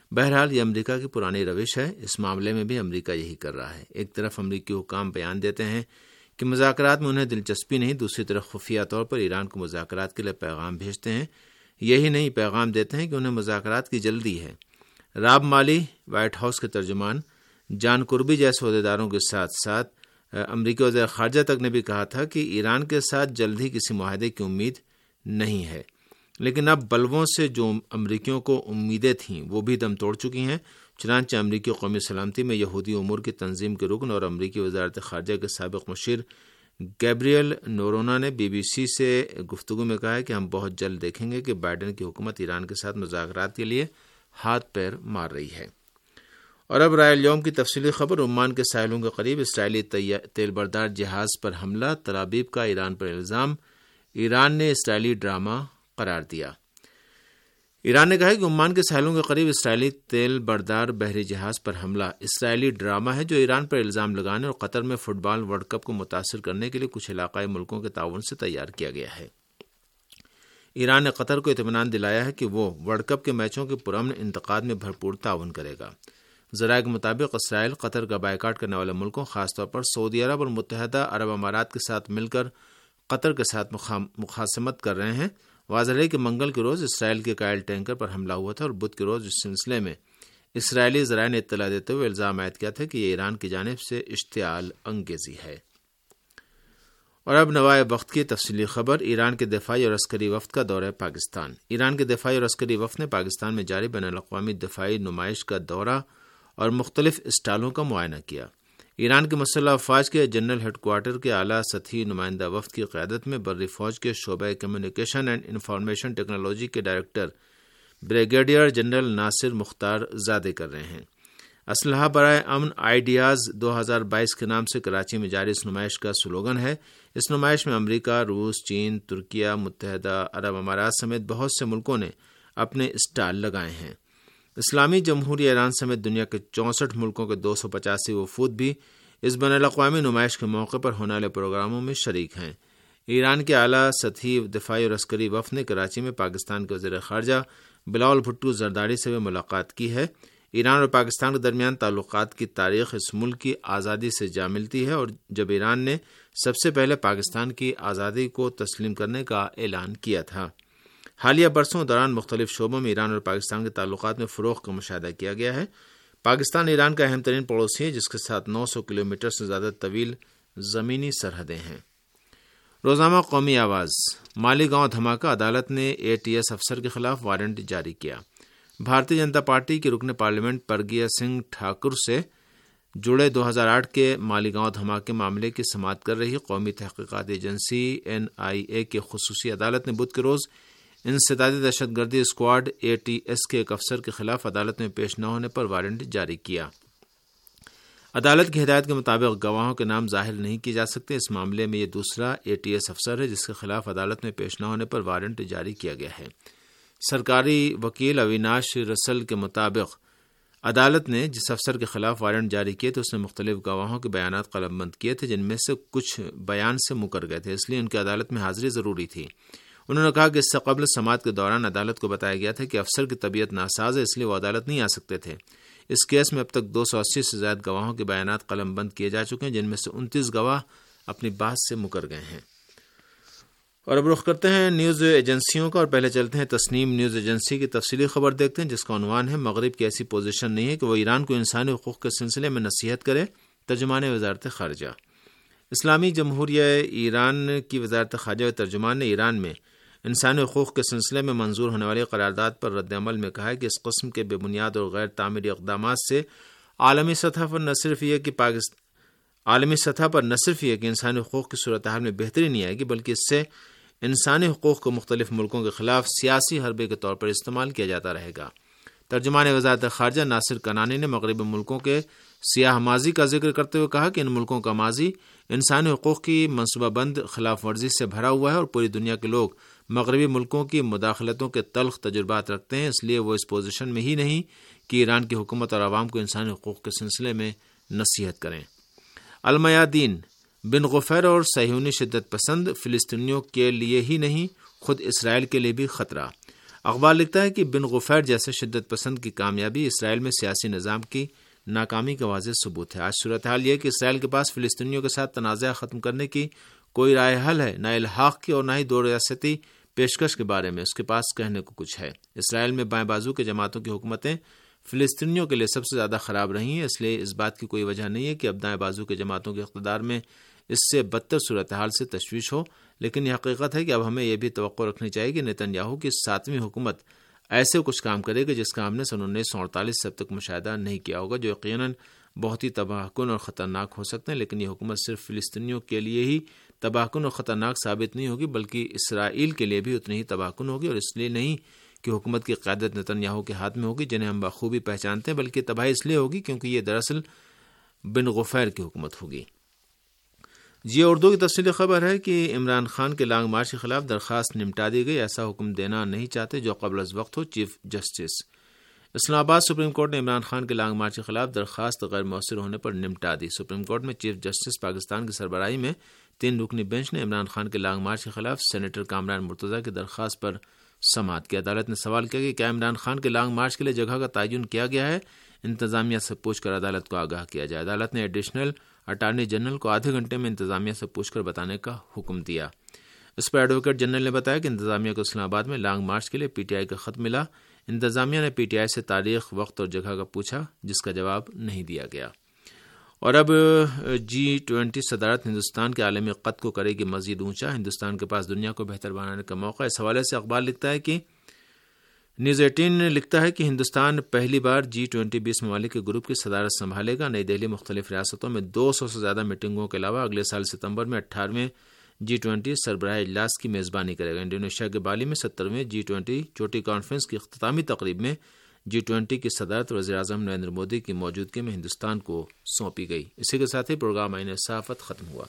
بہرحال یہ امریکہ کی پرانی روش ہے، اس معاملے میں بھی امریکہ یہی کر رہا ہے۔ ایک طرف امریکی حکام بیان دیتے ہیں کہ مذاکرات میں انہیں دلچسپی نہیں، دوسری طرف خفیہ طور پر ایران کو مذاکرات کے لیے پیغام بھیجتے ہیں، یہی نہیں پیغام دیتے ہیں کہ انہیں مذاکرات کی جلدی ہے۔ راب مالی وائٹ ہاؤس کے ترجمان جان کربی جیسے عہدیداروں کے ساتھ ساتھ امریکی وزیر خارجہ تک نے بھی کہا تھا کہ ایران کے ساتھ جلد ہی کسی معاہدے کی امید نہیں ہے، لیکن اب بلووں سے جو امریکیوں کو امیدیں تھیں وہ بھی دم توڑ چکی ہیں۔ چنانچہ امریکی قومی سلامتی میں یہودی امور کی تنظیم کے رکن اور امریکی وزارت خارجہ کے سابق مشیر گیبریل نورونا نے بی بی سی سے گفتگو میں کہا ہے کہ ہم بہت جلد دیکھیں گے کہ بائیڈن کی حکومت ایران کے ساتھ مذاکرات کے لیے ہاتھ پیر مار رہی ہے۔ اور اب رائے اليوم کی تفصیلی خبر۔ عمان کے ساحلوں کے قریب اسرائیلی تیل بردار جہاز پر حملہ، تل ابیب کا ایران پر الزام، ایران نے اسرائیلی ڈرامہ قرار دیا۔ ایران نے کہا ہے کہ عمان کے ساحلوں کے قریب اسرائیلی تیل بردار بحری جہاز پر حملہ اسرائیلی ڈرامہ ہے جو ایران پر الزام لگانے اور قطر میں فٹ بال ورلڈ کپ کو متاثر کرنے کے لیے کچھ علاقائی ملکوں کے تعاون سے تیار کیا گیا ہے۔ ایران نے قطر کو اطمینان دلایا ہے کہ وہ ورلڈ کپ کے میچوں کے پرامن انعقاد میں بھرپور تعاون کرے گا۔ ذرائع کے مطابق اسرائیل قطر کا بائیکاٹ کرنے والے ملکوں خاص طور پر سعودی عرب اور متحدہ عرب امارات کے ساتھ مل کر قطر کے ساتھ مخاصمت کر رہے ہیں۔ واضح ہے کہ منگل کے روز اسرائیل کے قائل ٹینکر پر حملہ ہوا تھا اور بدھ کے روز اس سلسلے میں اسرائیلی ذرائع نے اطلاع دیتے ہوئے الزام عائد کیا تھا کہ یہ ایران کی جانب سے اشتعال انگیزی ہے۔ اور اب نوائے وقت کی تفصیلی خبر۔ ایران کے دفاعی اور عسکری وفد کا دورہ پاکستان۔ ایران کے دفاعی اور عسکری وفد نے پاکستان میں جاری بین الاقوامی دفاعی نمائش کا دورہ اور مختلف اسٹالوں کا معائنہ کیا۔ ایران کے مسلح افواج کے جنرل ہیڈ کوارٹر کے اعلیٰ سطحی نمائندہ وفد کی قیادت میں بری فوج کے شعبہ کمیونیکیشن اینڈ انفارمیشن ٹیکنالوجی کے director brigadier general Nasser Mokhtarzadeh کر رہے ہیں۔ اسلحہ برائے امن آئیڈیاز دو ہزار بائیس کے نام سے کراچی میں جاری اس نمائش کا سلوگن ہے۔ اس نمائش میں امریکہ، روس، چین، ترکیہ، متحدہ عرب امارات سمیت بہت سے ملکوں نے اپنے اسٹال لگائے ہیں۔ اسلامی جمہوریہ ایران سمیت دنیا کے چونسٹھ ملکوں کے دو سو پچاسی وفود بھی اس بین الاقوامی نمائش کے موقع پر ہونے والے پروگراموں میں شریک ہیں۔ ایران کے اعلیٰ سطحی دفاعی اور عسکری وفد نے کراچی میں پاکستان کے وزیر خارجہ بلاول بھٹو زرداری سے بھی ملاقات کی ہے۔ ایران اور پاکستان کے درمیان تعلقات کی تاریخ اس ملک کی آزادی سے جا ملتی ہے اور جب ایران نے سب سے پہلے پاکستان کی آزادی کو تسلیم کرنے کا اعلان کیا تھا۔ حالیہ برسوں دوران مختلف شعبوں میں ایران اور پاکستان کے تعلقات میں فروغ کا مشاہدہ کیا گیا ہے۔ پاکستان ایران کا اہم ترین پڑوسی ہے جس کے ساتھ نو سو کلومیٹر سے زیادہ طویل زمینی سرحدیں ہیں۔ روزنامہ قومی آواز۔ مالیگاؤں دھماکہ، عدالت نے اے ٹی ایس افسر کے خلاف وارنٹ جاری کیا۔ بھارتی جنتا پارٹی کے رکن پارلیمنٹ پرگیا سنگھ ٹھاکر سے جڑے دو ہزار آٹھ کے مالیگاؤں دھماکے معاملے کی سماعت کر رہی قومی تحقیقات ایجنسی این آئی اے کی خصوصی عدالت نے بدھ کے روز انسدادی دہشت گردی اسکواڈ اے ٹی ایس کے ایک افسر کے خلاف عدالت میں پیش نہ ہونے پر وارنٹ جاری کیا۔ عدالت کی ہدایت کے مطابق گواہوں کے نام ظاہر نہیں کیے جا سکتے۔ اس معاملے میں یہ دوسرا اے ٹی ایس افسر ہے جس کے خلاف عدالت میں پیش نہ ہونے پر وارنٹ جاری کیا گیا ہے۔ سرکاری وکیل اویناش رسل کے مطابق عدالت نے جس افسر کے خلاف وارنٹ جاری کیے تھے اس نے مختلف گواہوں کے بیانات قلم بند کیے تھے جن میں سے کچھ بیان سے مکر گئے تھے، اس لیے ان کی عدالت میں حاضری ضروری تھی۔ انہوں نے کہا کہ اس سے قبل سماعت کے دوران عدالت کو بتایا گیا تھا کہ افسر کی طبیعت ناساز ہے، اس لیے وہ عدالت نہیں آ سکتے تھے۔ اس کیس میں اب تک دو سو اسی سے زائد گواہوں کے بیانات قلم بند کیے جا چکے ہیں جن میں سے انتیس گواہ اپنی بات سے مکر گئے ہیں۔ اور اب رخ کرتے ہیں نیوز ایجنسیوں کا اور پہلے چلتے ہیں تسنیم نیوز ایجنسی کی تفصیلی خبر دیکھتے ہیں جس کا عنوان ہے مغرب کی ایسی پوزیشن نہیں ہے کہ وہ ایران کو انسانی حقوق کے سلسلے میں نصیحت کرے۔ ترجمان وزارت خارجہ۔ اسلامی جمہوریہ ایران کی وزارت خارجہ ترجمان نے ایران میں انسانی حقوق کے سلسلے میں منظور ہونے والی قرارداد پر رد عمل میں کہا ہے کہ اس قسم کے بے بنیاد اور غیر تعمیری اقدامات سے عالمی سطح پر نہ صرف یہ کہ پاکستان عالمی سطح پر نہ صرف یہ کہ انسانی حقوق کی صورتحال میں بہتری نہیں آئے گی بلکہ اس سے انسانی حقوق کو مختلف ملکوں کے خلاف سیاسی حربے کے طور پر استعمال کیا جاتا رہے گا۔ ترجمان وزارت خارجہ ناصر کنانی نے مغربی ملکوں کے سیاہ ماضی کا ذکر کرتے ہوئے کہا کہ ان ملکوں کا ماضی انسانی حقوق کی منصوبہ بند خلاف ورزی سے بھرا ہوا ہے اور پوری دنیا کے لوگ مغربی ملکوں کی مداخلتوں کے تلخ تجربات رکھتے ہیں، اس لیے وہ اس پوزیشن میں ہی نہیں کہ ایران کی حکومت اور عوام کو انسانی حقوق کے سلسلے میں نصیحت کریں۔ المیادین بن غفیر اور صہیونی شدت پسند فلسطینیوں کے لیے ہی نہیں خود اسرائیل کے لیے بھی خطرہ۔ اخبار لکھتا ہے کہ بن غفیر جیسے شدت پسند کی کامیابی اسرائیل میں سیاسی نظام کی ناکامی کا واضح ثبوت ہے۔ آج صورتحال یہ ہے کہ اسرائیل کے پاس فلسطینیوں کے ساتھ تنازع ختم کرنے کی کوئی رائے حل ہے، نہ الحاق کی اور نہ ہی دو ریاستی پیشکش کے بارے میں اس کے پاس کہنے کو کچھ ہے۔ اسرائیل میں بائیں بازو کے جماعتوں کی حکومتیں فلسطینیوں کے لیے سب سے زیادہ خراب رہی ہیں، اس لیے اس بات کی کوئی وجہ نہیں ہے کہ اب دائیں بازو کے جماعتوں کے اقتدار میں اس سے بدتر صورتحال سے تشویش ہو، لیکن یہ حقیقت ہے کہ اب ہمیں یہ بھی توقع رکھنی چاہیے کہ نیتن یاہو کی ساتویں حکومت ایسے کچھ کام کرے گا جس کا ہم نے سن انیس سو اڑتالیس سے اب تک مشاہدہ نہیں کیا ہوگا، جو یقیناً بہت ہی تباہ کن اور خطرناک ہو سکتے ہیں، لیکن یہ حکومت صرف فلسطینیوں کے لیے ہی تباہ کن اور خطرناک ثابت نہیں ہوگی بلکہ اسرائیل کے لیے بھی اتنی ہی تباہ کن ہوگی، اور اس لیے نہیں کہ حکومت کی قیادت نیتن یاہو کے ہاتھ میں ہوگی جنہیں ہم بخوبی پہچانتے ہیں، بلکہ تباہی اس لیے ہوگی کیونکہ یہ دراصل بن غفیر کی حکومت ہوگی۔ جی اردو کی تفصیلی خبر ہے کہ عمران خان کے لانگ مارچ کے خلاف درخواست نمٹا دی گئی، ایسا حکم دینا نہیں چاہتے جو قبل از وقت ہو چیف جسٹس۔ اسلام آباد سپریم کورٹ نے عمران خان کے لانگ مارچ کے خلاف درخواست غیر مؤثر ہونے پر نمٹا دی۔ سپریم کورٹ میں چیف جسٹس پاکستان کی سربراہی میں تین رکنی بینچ نے عمران خان کے لانگ مارچ کے خلاف سینیٹر کامران مرتضیٰ کی درخواست پر سماعت کی۔ عدالت نے سوال کیا کہ کیا عمران خان کے لانگ مارچ کے لیے جگہ کا تعین کیا گیا ہے؟ انتظامیہ سے پوچھ کر عدالت کو آگاہ کیا جائے۔ عدالت نے ایڈیشنل اٹارنی جنرل کو آدھے گھنٹے میں انتظامیہ سے پوچھ کر بتانے کا حکم دیا۔ اس پر ایڈوکیٹ جنرل نے بتایا کہ انتظامیہ کو اسلام آباد میں لانگ مارچ کے لیے پی ٹی آئی کا خط ملا۔ انتظامیہ نے پی ٹی آئی سے تاریخ، وقت اور جگہ کا پوچھا جس کا جواب نہیں دیا گیا۔ اور اب جی ٹوینٹی صدارت ہندوستان کے عالمی قد کو کرے گی مزید اونچا، ہندوستان کے پاس دنیا کو بہتر بنانے کا موقع۔ اس حوالے سے اخبار لکھتا ہے کہ نیوز ایٹین لکھتا ہے کہ ہندوستان پہلی بار جی ٹوینٹی بیس ممالک کے گروپ کی صدارت سنبھالے گا۔ نئی دہلی مختلف ریاستوں میں دو سو سے زیادہ میٹنگوں کے علاوہ اگلے سال ستمبر میں اٹھارہویں جی ٹوینٹی سربراہ اجلاس کی میزبانی کرے گا۔ انڈونیشیا کے بالی میں سترویں جی ٹوینٹی چوٹی کانفرنس کی اختتامی تقریب میں جی ٹوینٹی کی صدارت وزیر اعظم نریندر مودی کی موجودگی میں ہندوستان کو سونپی گئی۔ اسی کے ساتھ ہی پروگرام آئین صحافت ختم ہوا۔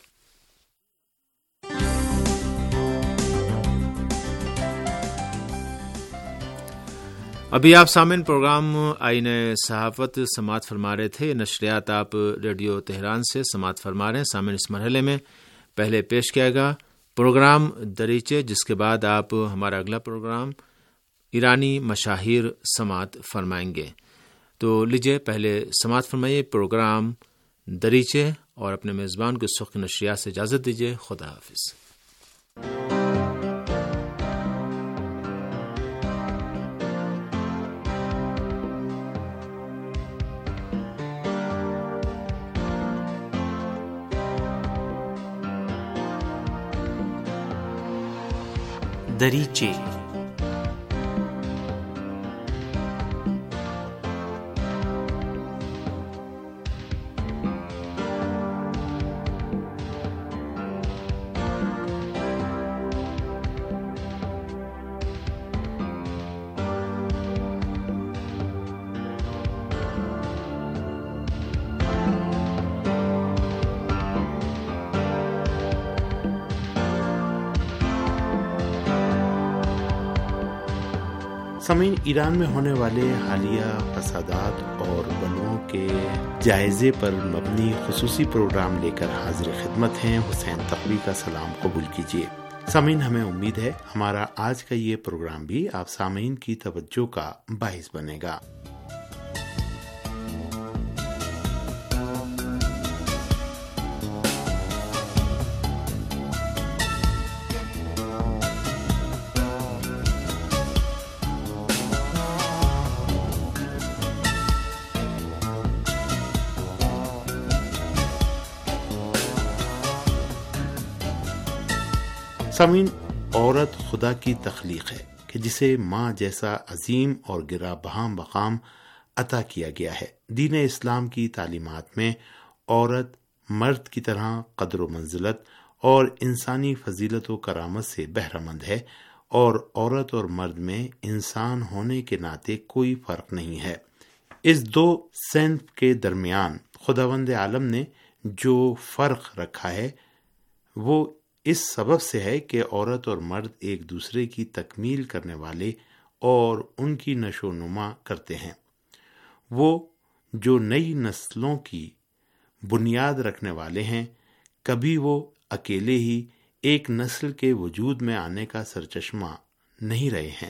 ابھی آپ سامعین پروگرام آئین صحافت سماعت فرما رہے تھے۔ نشریات آپ ریڈیو تہران سے سماعت فرما رہے ہیں۔ سامعین اس مرحلے میں پہلے پیش کیا گا پروگرام دریچے، جس کے بعد آپ ہمارا اگلا پروگرام ایرانی مشاہیر سماعت فرمائیں گے۔ تو لیجیے پہلے سماعت فرمائیے پروگرام دریچے اور اپنے میزبان کو سخت نشریات سے اجازت دیجیے۔ خدا حافظ۔ دریچے۔ سامعین، ایران میں ہونے والے حالیہ فسادات اور بلووں کے جائزے پر مبنی خصوصی پروگرام لے کر حاضر خدمت ہیں۔ حسین تقوی کا سلام قبول کیجیے۔ سامعین، ہمیں امید ہے ہمارا آج کا یہ پروگرام بھی آپ سامعین کی توجہ کا باعث بنے گا۔ سامعین، عورت خدا کی تخلیق ہے کہ جسے ماں جیسا عظیم اور گرا بہا مقام عطا کیا گیا ہے۔ دین اسلام کی تعلیمات میں عورت مرد کی طرح قدر و منزلت اور انسانی فضیلت و کرامت سے بہرہ مند ہے، اور عورت اور مرد میں انسان ہونے کے ناطے کوئی فرق نہیں ہے۔ اس دو صنف کے درمیان خداوند عالم نے جو فرق رکھا ہے وہ اس سبب سے ہے کہ عورت اور مرد ایک دوسرے کی تکمیل کرنے والے اور ان کی نشو و نما کرتے ہیں۔ وہ جو نئی نسلوں کی بنیاد رکھنے والے ہیں، کبھی وہ اکیلے ہی ایک نسل کے وجود میں آنے کا سرچشمہ نہیں رہے ہیں،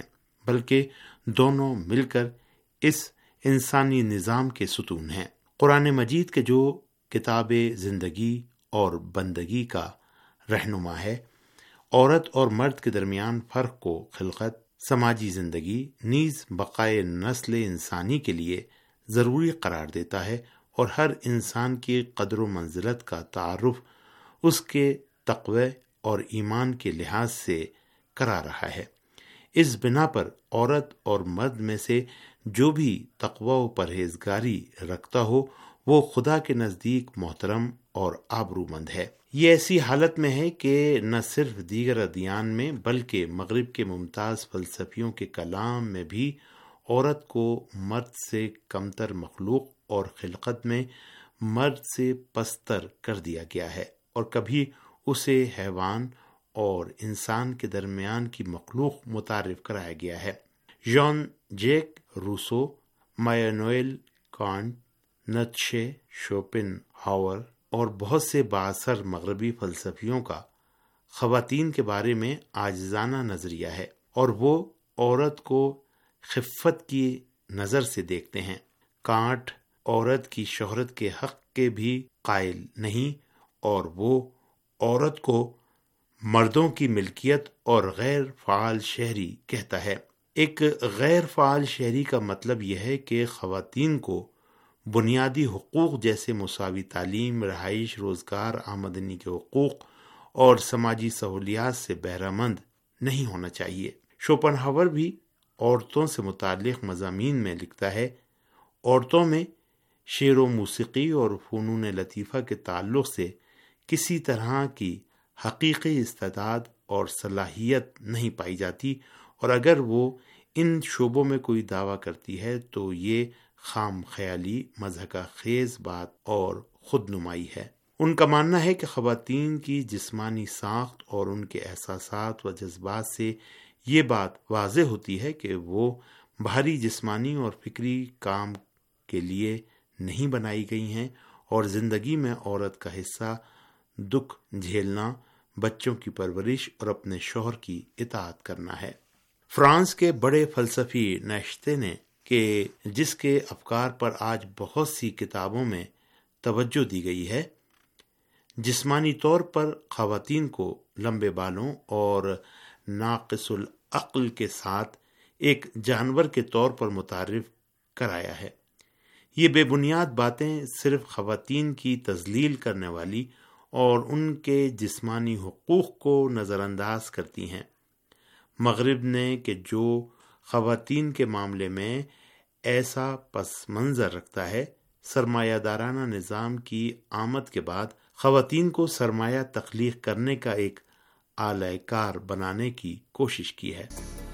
بلکہ دونوں مل کر اس انسانی نظام کے ستون ہیں۔ قرآن مجید کے جو کتاب زندگی اور بندگی کا رہنما ہے، عورت اور مرد کے درمیان فرق کو خلقت، سماجی زندگی نیز بقائے نسل انسانی کے لیے ضروری قرار دیتا ہے، اور ہر انسان کی قدر و منزلت کا تعارف اس کے تقوی اور ایمان کے لحاظ سے کرا رہا ہے۔ اس بنا پر عورت اور مرد میں سے جو بھی تقوی و پرہیزگاری رکھتا ہو وہ خدا کے نزدیک محترم اور آبرومند ہے۔ یہ ایسی حالت میں ہے کہ نہ صرف دیگر ادیان میں بلکہ مغرب کے ممتاز فلسفیوں کے کلام میں بھی عورت کو مرد سے کمتر مخلوق اور خلقت میں مرد سے پستر کر دیا گیا ہے، اور کبھی اسے حیوان اور انسان کے درمیان کی مخلوق متعارف کرایا گیا ہے۔ Jean Jacques Rousseau, Immanuel Kant, Nietzsche, Schopenhauer اور بہت سے بااثر مغربی فلسفیوں کا خواتین کے بارے میں عاجزانہ نظریہ ہے، اور وہ عورت کو خفت کی نظر سے دیکھتے ہیں۔ کانٹ عورت کی شہرت کے حق کے بھی قائل نہیں، اور وہ عورت کو مردوں کی ملکیت اور غیر فعال شہری کہتا ہے۔ ایک غیر فعال شہری کا مطلب یہ ہے کہ خواتین کو بنیادی حقوق جیسے مساوی تعلیم، رہائش، روزگار، آمدنی کے حقوق اور سماجی سہولیات سے بہرہ مند نہیں ہونا چاہیے۔ شوپن ہاور بھی عورتوں سے متعلق مضامین میں لکھتا ہے، عورتوں میں شعر و موسیقی اور فنون لطیفہ کے تعلق سے کسی طرح کی حقیقی استعداد اور صلاحیت نہیں پائی جاتی، اور اگر وہ ان شعبوں میں کوئی دعویٰ کرتی ہے تو یہ خام خیالی، مضحکہ خیز بات اور خود نمائی ہے۔ ان کا ماننا ہے کہ خواتین کی جسمانی ساخت اور ان کے احساسات و جذبات سے یہ بات واضح ہوتی ہے کہ وہ بھاری جسمانی اور فکری کام کے لیے نہیں بنائی گئی ہیں، اور زندگی میں عورت کا حصہ دکھ جھیلنا، بچوں کی پرورش اور اپنے شوہر کی اطاعت کرنا ہے۔ فرانس کے بڑے فلسفی نیشتے نے کہ جس کے افکار پر آج بہت سی کتابوں میں توجہ دی گئی ہے، جسمانی طور پر خواتین کو لمبے بالوں اور ناقص العقل کے ساتھ ایک جانور کے طور پر متعارف کرایا ہے۔ یہ بے بنیاد باتیں صرف خواتین کی تذلیل کرنے والی اور ان کے جسمانی حقوق کو نظر انداز کرتی ہیں۔ مغرب نے کہ جو خواتین کے معاملے میں ایسا پس منظر رکھتا ہے، سرمایہ دارانہ نظام کی آمد کے بعد خواتین کو سرمایہ تخلیق کرنے کا ایک آلہ کار بنانے کی کوشش کی ہے۔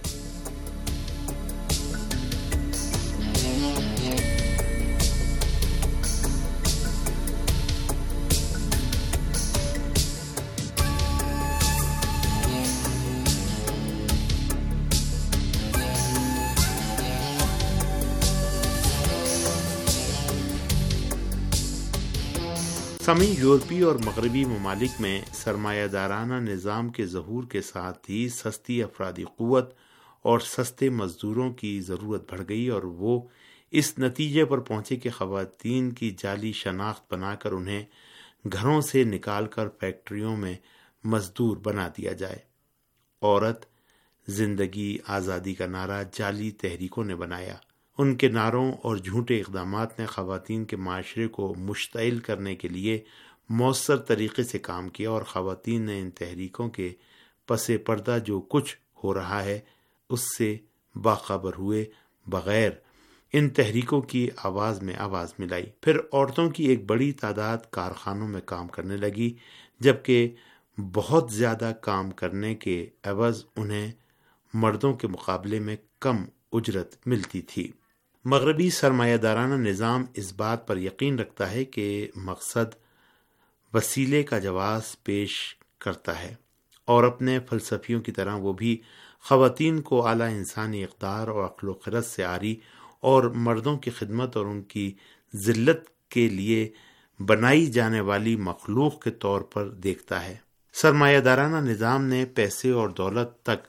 سامعین، یورپی اور مغربی ممالک میں سرمایہ دارانہ نظام کے ظہور کے ساتھ ہی سستی افرادی قوت اور سستے مزدوروں کی ضرورت بڑھ گئی، اور وہ اس نتیجے پر پہنچے کہ خواتین کی جعلی شناخت بنا کر انہیں گھروں سے نکال کر فیکٹریوں میں مزدور بنا دیا جائے۔ عورت، زندگی، آزادی کا نعرہ جعلی تحریکوں نے بنایا۔ ان کے نعروں اور جھوٹے اقدامات نے خواتین کے معاشرے کو مشتعل کرنے کے لیے مؤثر طریقے سے کام کیا، اور خواتین نے ان تحریکوں کے پس پردہ جو کچھ ہو رہا ہے اس سے باخبر ہوئے بغیر ان تحریکوں کی آواز میں آواز ملائی۔ پھر عورتوں کی ایک بڑی تعداد کارخانوں میں کام کرنے لگی، جبکہ بہت زیادہ کام کرنے کے عوض انہیں مردوں کے مقابلے میں کم اجرت ملتی تھی۔ مغربی سرمایہ دارانہ نظام اس بات پر یقین رکھتا ہے کہ مقصد وسیلے کا جواز پیش کرتا ہے، اور اپنے فلسفیوں کی طرح وہ بھی خواتین کو اعلیٰ انسانی اقدار اور عقل و خرد سے عاری اور مردوں کی خدمت اور ان کی ذلت کے لیے بنائی جانے والی مخلوق کے طور پر دیکھتا ہے۔ سرمایہ دارانہ نظام نے پیسے اور دولت تک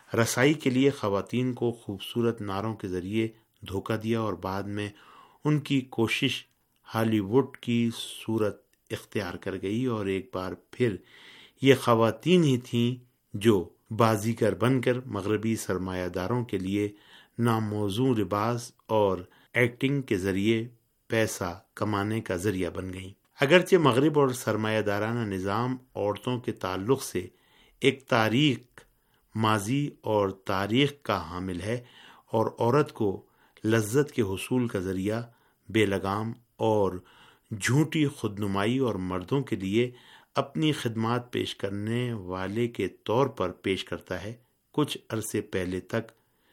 رسائی کے لیے خواتین کو خوبصورت نعروں کے ذریعے دھوکہ دیا اور بعد میں ان کی کوشش ہالی ووڈ کی صورت اختیار کر گئی، اور ایک بار پھر یہ خواتین ہی تھیں جو بازیگر بن کر مغربی سرمایہ داروں کے لیے ناموزوں لباس اور ایکٹنگ کے ذریعے پیسہ کمانے کا ذریعہ بن گئیں۔ اگرچہ مغرب اور سرمایہ دارانہ نظام عورتوں کے تعلق سے ایک تاریخ ماضی اور تاریخ کا حامل ہے اور عورت کو لذت کے حصول کا ذریعہ بے لگام اور جھوٹی خودنمائی اور مردوں کے لیے اپنی خدمات پیش کرنے والے کے طور پر پیش کرتا ہے، کچھ عرصے پہلے تک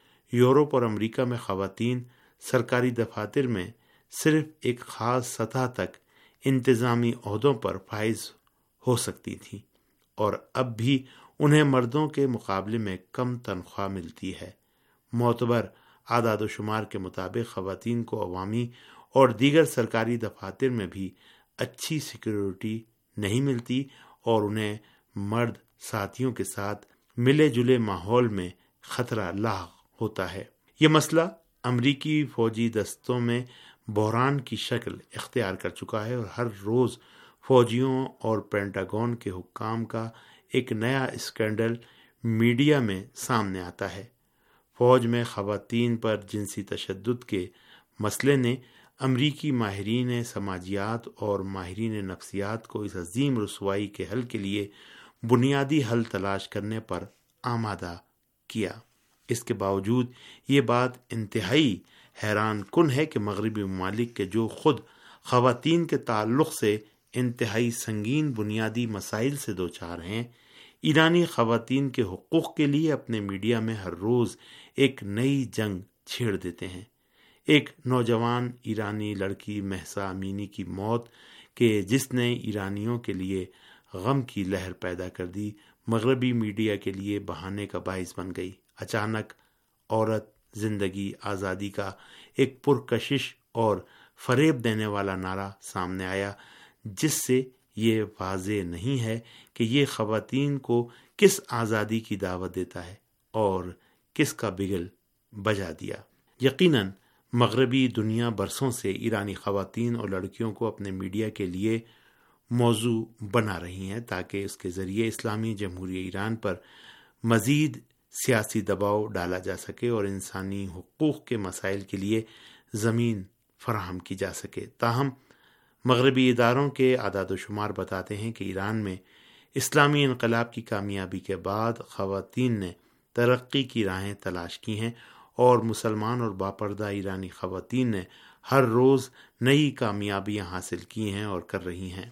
یورپ اور امریکہ میں خواتین سرکاری دفاتر میں صرف ایک خاص سطح تک انتظامی عہدوں پر فائز ہو سکتی تھیں، اور اب بھی انہیں مردوں کے مقابلے میں کم تنخواہ ملتی ہے۔ معتبر اعداد و شمار کے مطابق خواتین کو عوامی اور دیگر سرکاری دفاتر میں بھی اچھی سیکیورٹی نہیں ملتی اور انہیں مرد ساتھیوں کے ساتھ ملے جلے ماحول میں خطرہ لاحق ہوتا ہے۔ یہ مسئلہ امریکی فوجی دستوں میں بحران کی شکل اختیار کر چکا ہے اور ہر روز فوجیوں اور پینٹاگون کے حکام کا ایک نیا اسکینڈل میڈیا میں سامنے آتا ہے۔ فوج میں خواتین پر جنسی تشدد کے مسئلے نے امریکی ماہرین سماجیات اور ماہرین نفسیات کو اس عظیم رسوائی کے حل کے لیے بنیادی حل تلاش کرنے پر آمادہ کیا۔ اس کے باوجود یہ بات انتہائی حیران کن ہے کہ مغربی ممالک کے جو خود خواتین کے تعلق سے انتہائی سنگین بنیادی مسائل سے دوچار ہیں، ایرانی خواتین کے حقوق کے لیے اپنے میڈیا میں ہر روز ایک نئی جنگ چھیڑ دیتے ہیں۔ ایک نوجوان ایرانی لڑکی مہسا امینی کی موت کہ جس نے ایرانیوں کے لیے غم کی لہر پیدا کر دی، مغربی میڈیا کے لیے بہانے کا باعث بن گئی۔ اچانک عورت، زندگی، آزادی کا ایک پرکشش اور فریب دینے والا نعرہ سامنے آیا، جس سے یہ واضح نہیں ہے کہ یہ خواتین کو کس آزادی کی دعوت دیتا ہے اور کس کا بگل بجا دیا۔ یقیناً مغربی دنیا برسوں سے ایرانی خواتین اور لڑکیوں کو اپنے میڈیا کے لیے موضوع بنا رہی ہیں تاکہ اس کے ذریعے اسلامی جمہوریہ ایران پر مزید سیاسی دباؤ ڈالا جا سکے اور انسانی حقوق کے مسائل کے لیے زمین فراہم کی جا سکے۔ تاہم مغربی اداروں کے اعداد و شمار بتاتے ہیں کہ ایران میں اسلامی انقلاب کی کامیابی کے بعد خواتین نے ترقی کی راہیں تلاش کی ہیں اور مسلمان اور باپردہ ایرانی خواتین نے ہر روز نئی کامیابیاں حاصل کی ہیں اور کر رہی ہیں۔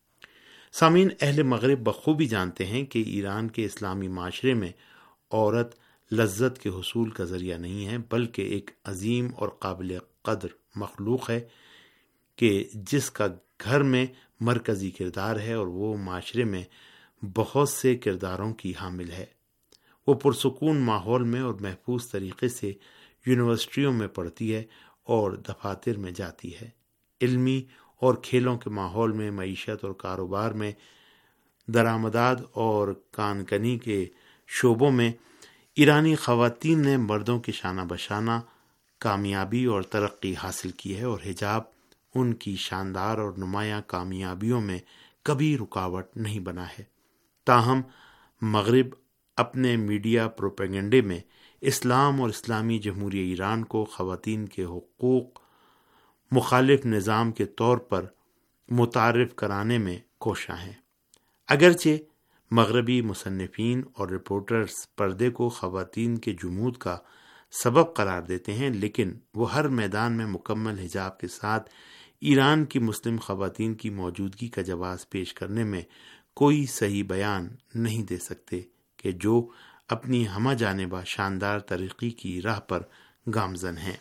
سامعین، اہل مغرب بخوبی جانتے ہیں کہ ایران کے اسلامی معاشرے میں عورت لذت کے حصول کا ذریعہ نہیں ہے، بلکہ ایک عظیم اور قابل قدر مخلوق ہے کہ جس کا گھر میں مرکزی کردار ہے اور وہ معاشرے میں بہت سے کرداروں کی حامل ہے۔ وہ پرسکون ماحول میں اور محفوظ طریقے سے یونیورسٹیوں میں پڑھتی ہے اور دفاتر میں جاتی ہے۔ علمی اور کھیلوں کے ماحول میں، معیشت اور کاروبار میں، درآمدات اور کانکنی کے شعبوں میں ایرانی خواتین نے مردوں کے شانہ بشانہ کامیابی اور ترقی حاصل کی ہے اور حجاب ان کی شاندار اور نمایاں کامیابیوں میں کبھی رکاوٹ نہیں بنا ہے۔ تاہم مغرب اپنے میڈیا پروپیگنڈے میں اسلام اور اسلامی جمہوریہ ایران کو خواتین کے حقوق مخالف نظام کے طور پر متعارف کرانے میں کوشاں ہیں۔ اگرچہ مغربی مصنفین اور رپورٹرز پردے کو خواتین کے جمود کا سبب قرار دیتے ہیں، لیکن وہ ہر میدان میں مکمل حجاب کے ساتھ ایران کی مسلم خواتین کی موجودگی کا جواز پیش کرنے میں کوئی صحیح بیان نہیں دے سکتے کہ جو اپنی ہمہ جانبہ شاندار ترقی کی راہ پر گامزن ہیں۔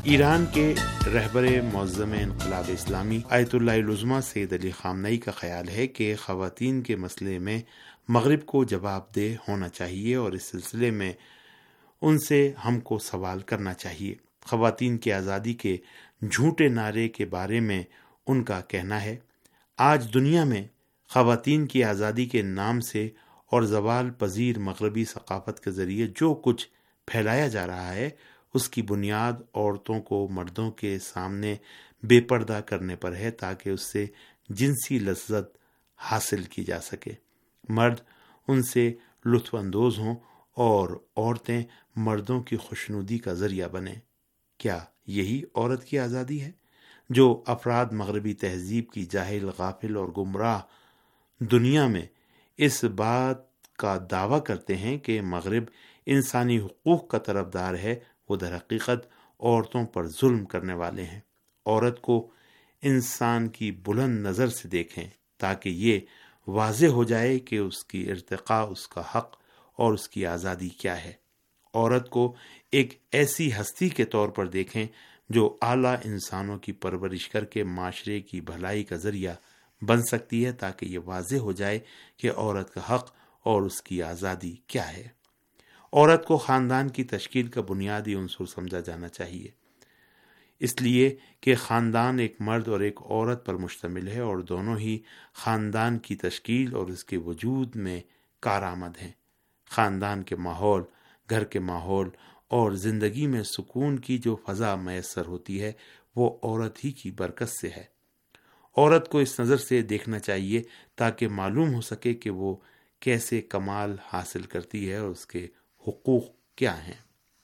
ایران کے رہبر معظم انقلاب اسلامی آیت اللہ العظمیٰ سید علی خامنئی کا خیال ہے کہ خواتین کے مسئلے میں مغرب کو جواب دہ ہونا چاہیے اور اس سلسلے میں ان سے ہم کو سوال کرنا چاہیے۔ خواتین کی آزادی کے جھوٹے نعرے کے بارے میں ان کا کہنا ہے، آج دنیا میں خواتین کی آزادی کے نام سے اور زوال پذیر مغربی ثقافت کے ذریعے جو کچھ پھیلایا جا رہا ہے اس کی بنیاد عورتوں کو مردوں کے سامنے بے پردہ کرنے پر ہے تاکہ اس سے جنسی لذت حاصل کی جا سکے، مرد ان سے لطف اندوز ہوں اور عورتیں مردوں کی خوشنودی کا ذریعہ بنیں۔ کیا یہی عورت کی آزادی ہے؟ جو افراد مغربی تہذیب کی جاہل، غافل اور گمراہ دنیا میں اس بات کا دعویٰ کرتے ہیں کہ مغرب انسانی حقوق کا طرفدار ہے، وہ در حقیقت عورتوں پر ظلم کرنے والے ہیں۔ عورت کو انسان کی بلند نظر سے دیکھیں تاکہ یہ واضح ہو جائے کہ اس کی ارتقاء، اس کا حق اور اس کی آزادی کیا ہے۔ عورت کو ایک ایسی ہستی کے طور پر دیکھیں جو اعلیٰ انسانوں کی پرورش کر کے معاشرے کی بھلائی کا ذریعہ بن سکتی ہے تاکہ یہ واضح ہو جائے کہ عورت کا حق اور اس کی آزادی کیا ہے۔ عورت کو خاندان کی تشکیل کا بنیادی عنصر سمجھا جانا چاہیے، اس لیے کہ خاندان ایک مرد اور ایک عورت پر مشتمل ہے اور دونوں ہی خاندان کی تشکیل اور اس کے وجود میں کارآمد ہیں۔ خاندان کے ماحول، گھر کے ماحول اور زندگی میں سکون کی جو فضا میسر ہوتی ہے وہ عورت ہی کی برکت سے ہے۔ عورت کو اس نظر سے دیکھنا چاہیے تاکہ معلوم ہو سکے کہ وہ کیسے کمال حاصل کرتی ہے اور اس کے حقوق کیا ہیں۔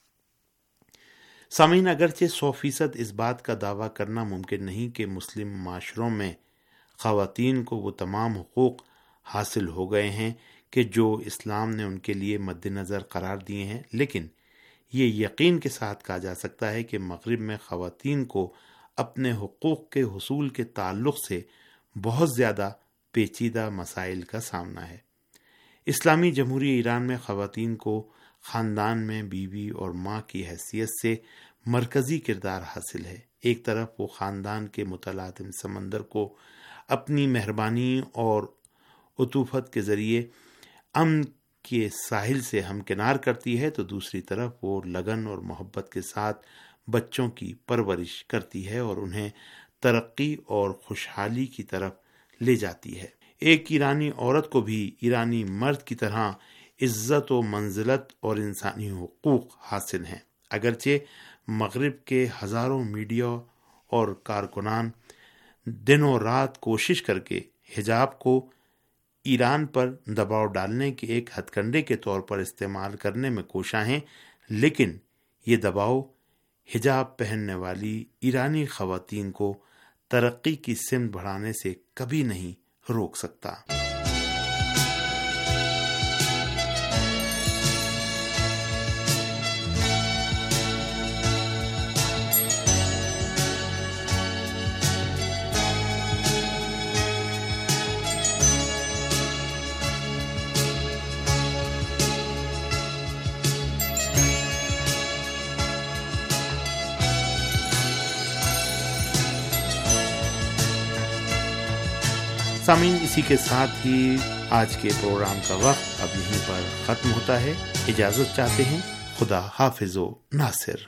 سامعین، اگرچہ سو فیصد اس بات کا دعویٰ کرنا ممکن نہیں کہ مسلم معاشروں میں خواتین کو وہ تمام حقوق حاصل ہو گئے ہیں کہ جو اسلام نے ان کے لیے مد نظر قرار دیے ہیں، لیکن یہ یقین کے ساتھ کہا جا سکتا ہے کہ مغرب میں خواتین کو اپنے حقوق کے حصول کے تعلق سے بہت زیادہ پیچیدہ مسائل کا سامنا ہے۔ اسلامی جمہوریہ ایران میں خواتین کو خاندان میں بیوی اور ماں کی حیثیت سے مرکزی کردار حاصل ہے۔ ایک طرف وہ خاندان کے متلاطم سمندر کو اپنی مہربانی اور عطوفت کے ذریعے امن کے ساحل سے ہمکنار کرتی ہے، تو دوسری طرف وہ لگن اور محبت کے ساتھ بچوں کی پرورش کرتی ہے اور انہیں ترقی اور خوشحالی کی طرف لے جاتی ہے۔ ایک ایرانی عورت کو بھی ایرانی مرد کی طرح عزت و منزلت اور انسانی حقوق حاصل ہیں۔ اگرچہ مغرب کے ہزاروں میڈیا اور کارکنان دنوں رات کوشش کر کے حجاب کو ایران پر دباؤ ڈالنے کے ایک ہتھ کنڈے کے طور پر استعمال کرنے میں کوشاں ہیں، لیکن یہ دباؤ حجاب پہننے والی ایرانی خواتین کو ترقی کی سمت بڑھانے سے کبھی نہیں روک سکتا۔ سامعین، اسی کے ساتھ ہی آج کے پروگرام کا وقت اب یہیں پر ختم ہوتا ہے۔ اجازت چاہتے ہیں، خدا حافظ و ناصر۔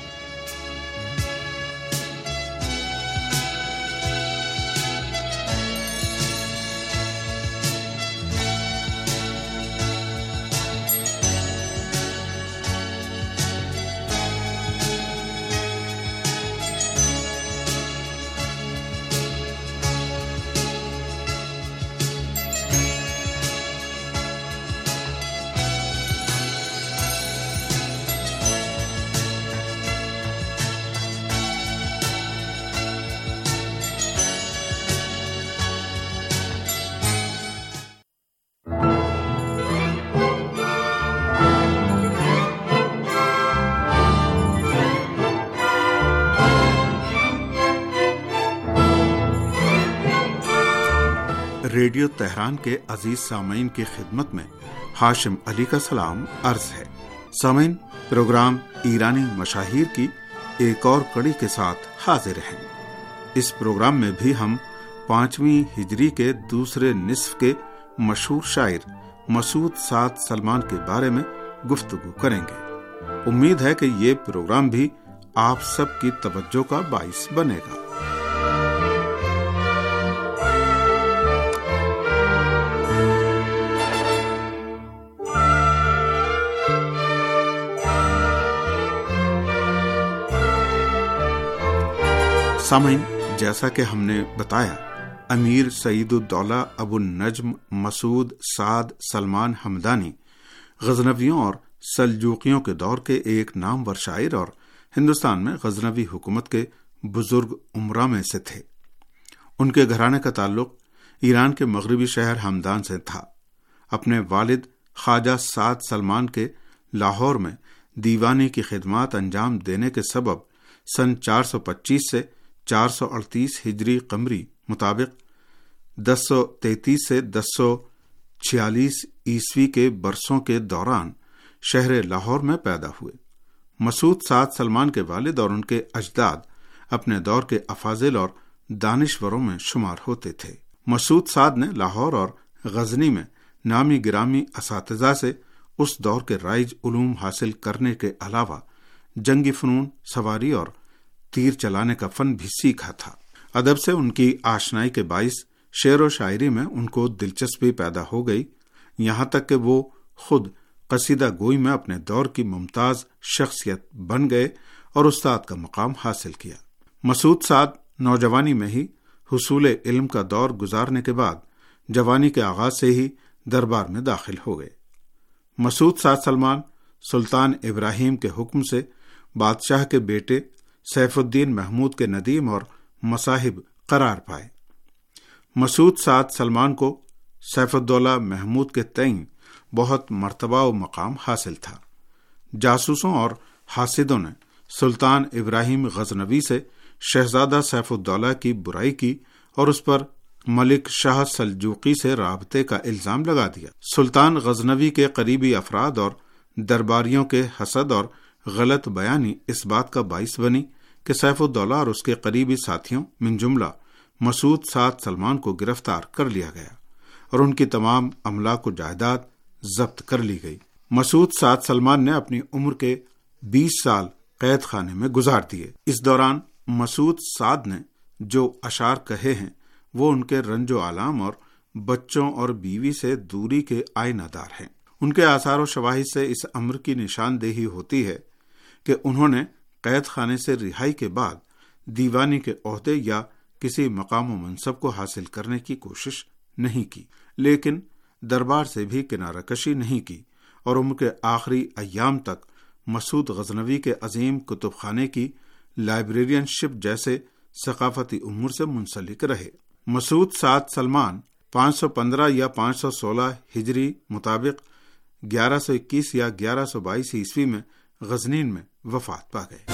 ریڈیو تہران کے عزیز سامعین کی خدمت میں ہاشم علی کا سلام عرض ہے۔ سامعین، پروگرام ایرانی مشاہیر کی ایک اور کڑی کے ساتھ حاضر ہیں۔ اس پروگرام میں بھی ہم پانچویں ہجری کے دوسرے نصف کے مشہور شاعر مسعود سعد سلمان کے بارے میں گفتگو کریں گے۔ امید ہے کہ یہ پروگرام بھی آپ سب کی توجہ کا باعث بنے گا۔ سامعین، جیسا کہ ہم نے بتایا، امیر سعید الدولہ ابو النجم مسعود سعد سلمان ہمدانی غزنویوں اور سلجوقیوں کے دور کے ایک نامور شاعر اور ہندوستان میں غزنوی حکومت کے بزرگ امراء میں سے تھے۔ ان کے گھرانے کا تعلق ایران کے مغربی شہر ہمدان سے تھا۔ اپنے والد خواجہ سعد سلمان کے لاہور میں دیوانی کی خدمات انجام دینے کے سبب سن چار سو پچیس سے چار سو اڑتیس ہجری قمری مطابق دس سو تینتیس سے دس سو چھیالیس عیسوی کے برسوں کے دوران شہر لاہور میں پیدا ہوئے۔ مسعود سعد سلمان کے والد اور ان کے اجداد اپنے دور کے افاضل اور دانشوروں میں شمار ہوتے تھے۔ مسعود سعد نے لاہور اور غزنی میں نامی گرامی اساتذہ سے اس دور کے رائج علوم حاصل کرنے کے علاوہ جنگی فنون، سواری اور تیر چلانے کا فن بھی سیکھا تھا۔ ادب سے ان کی آشنائی کے باعث شعر و شاعری میں ان کو دلچسپی پیدا ہو گئی، یہاں تک کہ وہ خود قصیدہ گوئی میں اپنے دور کی ممتاز شخصیت بن گئے اور استاد کا مقام حاصل کیا۔ مسعود سعد نوجوانی میں ہی حصول علم کا دور گزارنے کے بعد جوانی کے آغاز سے ہی دربار میں داخل ہو گئے۔ مسعود سعد سلمان سلطان ابراہیم کے حکم سے بادشاہ کے بیٹے سیف الدین محمود کے ندیم اور مصاحب قرار پائے۔ مسعود سعد سلمان کو سیف الدولہ محمود کے تئیں بہت مرتبہ و مقام حاصل تھا۔ جاسوسوں اور حاسدوں نے سلطان ابراہیم غزنوی سے شہزادہ سیف الدولہ کی برائی کی اور اس پر ملک شاہ سلجوقی سے رابطے کا الزام لگا دیا۔ سلطان غزنوی کے قریبی افراد اور درباریوں کے حسد اور غلط بیانی اس بات کا باعث بنی کہ سیف الدولہ اور اس کے قریبی ساتھیوں من جملہ مسعود سعد سلمان کو گرفتار کر لیا گیا اور ان کی تمام املاک و جائیداد ضبط کر لی گئی۔ مسعود سعد سلمان نے اپنی عمر کے بیس سال قید خانے میں گزار دیے۔ اس دوران مسعود سعد نے جو اشعار کہے ہیں وہ ان کے رنج و آلام اور بچوں اور بیوی سے دوری کے آئینہ دار ہیں۔ ان کے آثار و شواہد سے اس امر کی نشاندہی ہوتی ہے کہ انہوں نے قید خانے سے رہائی کے بعد دیوانی کے عہدے یا کسی مقام و منصب کو حاصل کرنے کی کوشش نہیں کی، لیکن دربار سے بھی کنارہ کشی نہیں کی اور عمر کے آخری ایام تک مسعود غزنوی کے عظیم کتب خانے کی لائبریرین شپ جیسے ثقافتی امور سے منسلک رہے۔ مسعود سعد سلمان پانچ سو پندرہ یا پانچ سو سولہ ہجری مطابق گیارہ سو اکیس یا گیارہ سو بائیس عیسوی میں غزنین میں وفات پا گئے۔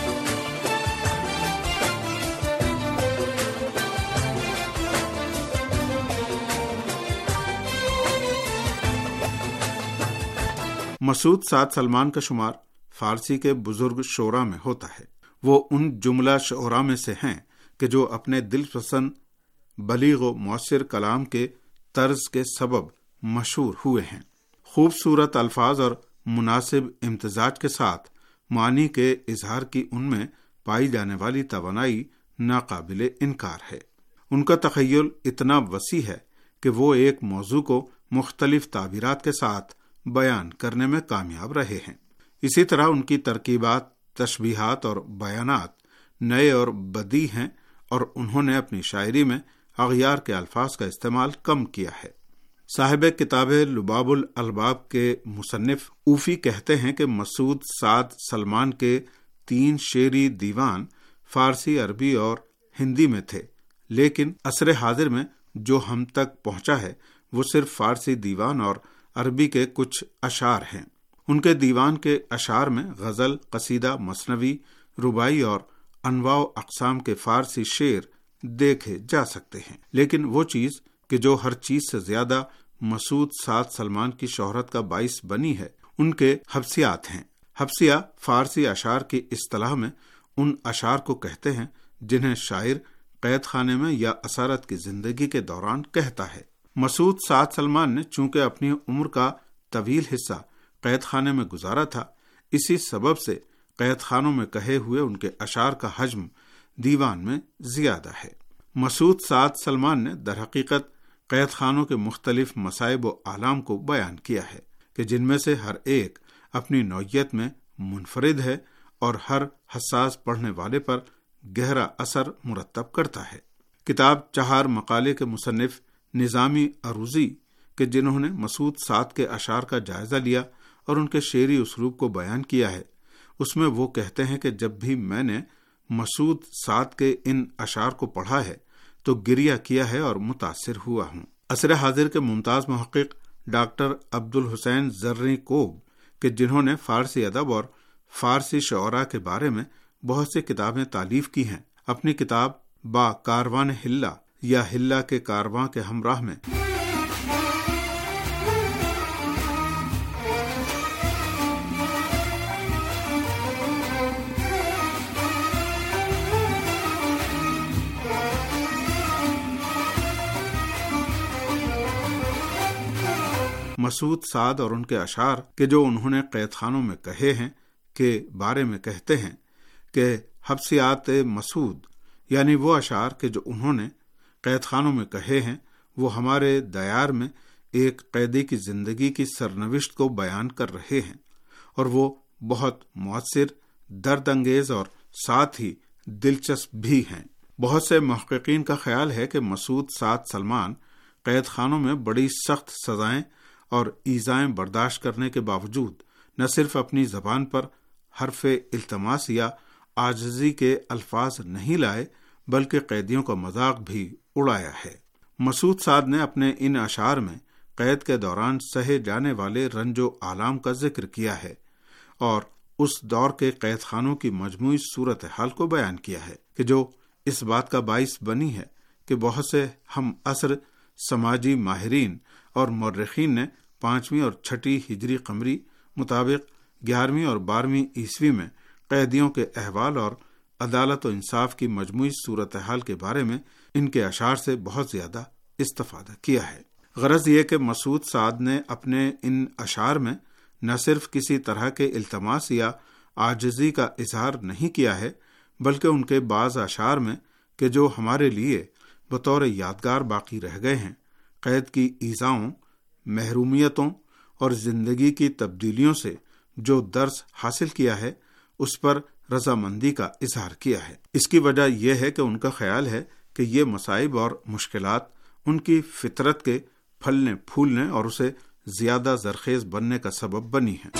مسعود سعد سلمان کا شمار فارسی کے بزرگ شعراء میں ہوتا ہے۔ وہ ان جملہ شعراء میں سے ہیں کہ جو اپنے دل پسند بلیغ و مؤثر کلام کے طرز کے سبب مشہور ہوئے ہیں۔ خوبصورت الفاظ اور مناسب امتزاج کے ساتھ معنی کے اظہار کی ان میں پائی جانے والی توانائی ناقابل انکار ہے۔ ان کا تخیل اتنا وسیع ہے کہ وہ ایک موضوع کو مختلف تعبیرات کے ساتھ بیان کرنے میں کامیاب رہے ہیں۔ اسی طرح ان کی ترکیبات، تشبیہات اور بیانات نئے اور بدیع ہیں اور انہوں نے اپنی شاعری میں اغیار کے الفاظ کا استعمال کم کیا ہے۔ صاحب کتاب لباب الالباب کے مصنف اوفی کہتے ہیں کہ مسعود سعد سلمان کے تین شعری دیوان فارسی، عربی اور ہندی میں تھے، لیکن عصر حاضر میں جو ہم تک پہنچا ہے وہ صرف فارسی دیوان اور عربی کے کچھ اشعار ہیں۔ ان کے دیوان کے اشعار میں غزل، قصیدہ، مثنوی، رباعی اور انواع و اقسام کے فارسی شعر دیکھے جا سکتے ہیں، لیکن وہ چیز کہ جو ہر چیز سے زیادہ مسعود سعد سلمان کی شہرت کا باعث بنی ہے ان کے حبسیات ہیں۔ حبسیہ فارسی اشعار کی اصطلاح میں ان اشعار کو کہتے ہیں جنہیں شاعر قید خانے میں یا اسارت کی زندگی کے دوران کہتا ہے۔ مسعود سعد سلمان نے چونکہ اپنی عمر کا طویل حصہ قید خانے میں گزارا تھا، اسی سبب سے قید خانوں میں کہے ہوئے ان کے اشعار کا حجم دیوان میں زیادہ ہے۔ مسعود سعد سلمان نے در حقیقت قید خانوں کے مختلف مصائب و آلام کو بیان کیا ہے کہ جن میں سے ہر ایک اپنی نوعیت میں منفرد ہے اور ہر حساس پڑھنے والے پر گہرا اثر مرتب کرتا ہے۔ کتاب چہار مقالے کے مصنف نظامی عروضی کہ جنہوں نے مسعود سعد کے اشعار کا جائزہ لیا اور ان کے شعری اسلوب کو بیان کیا ہے، اس میں وہ کہتے ہیں کہ جب بھی میں نے مسعود سعد کے ان اشعار کو پڑھا ہے تو گریہ کیا ہے اور متاثر ہوا ہوں۔ عصر حاضر کے ممتاز محقق ڈاکٹر عبد الحسین زرعی کوب کہ جنہوں نے فارسی ادب اور فارسی شعراء کے بارے میں بہت سی کتابیں تالیف کی ہیں، اپنی کتاب با کاروان ہلا یا ہلا کے کارواں کے ہمراہ میں مسعود سعد اور ان کے اشعار کہ جو انہوں نے قید خانوں میں کہے ہیں کے بارے میں کہتے ہیں کہ حبسیات مسعود یعنی وہ اشعار کہ جو انہوں نے قید خانوں میں کہے ہیں وہ ہمارے دیار میں ایک قیدی کی زندگی کی سرنوشت کو بیان کر رہے ہیں، اور وہ بہت مؤثر، درد انگیز اور ساتھ ہی دلچسپ بھی ہیں۔ بہت سے محققین کا خیال ہے کہ مسعود سعد سلمان قید خانوں میں بڑی سخت سزائیں اور ایذائیں برداشت کرنے کے باوجود نہ صرف اپنی زبان پر حرف التماس یا عاجزی کے الفاظ نہیں لائے بلکہ قیدیوں کا مذاق بھی اڑایا ہے۔ مسعود سعد نے اپنے ان اشعار میں قید کے دوران سہے جانے والے رنج و آلام کا ذکر کیا ہے اور اس دور کے قید خانوں کی مجموعی صورتحال کو بیان کیا ہے کہ جو اس بات کا باعث بنی ہے کہ بہت سے ہم عصر سماجی ماہرین اور مورخین نے پانچویں اور چھٹی ہجری قمری مطابق گیارہویں اور بارہویں عیسوی میں قیدیوں کے احوال اور عدالت و انصاف کی مجموعی صورتحال کے بارے میں ان کے اشعار سے بہت زیادہ استفادہ کیا ہے۔ غرض یہ کہ مسعود سعد نے اپنے ان اشعار میں نہ صرف کسی طرح کے التماس یا عاجزی کا اظہار نہیں کیا ہے بلکہ ان کے بعض اشعار میں کہ جو ہمارے لیے بطور یادگار باقی رہ گئے ہیں، قید کی ایذاؤں، محرومیتوں اور زندگی کی تبدیلیوں سے جو درس حاصل کیا ہے اس پر رضامندی کا اظہار کیا ہے۔ اس کی وجہ یہ ہے کہ ان کا خیال ہے کہ یہ مصائب اور مشکلات ان کی فطرت کے پھلنے پھولنے اور اسے زیادہ زرخیز بننے کا سبب بنی ہیں۔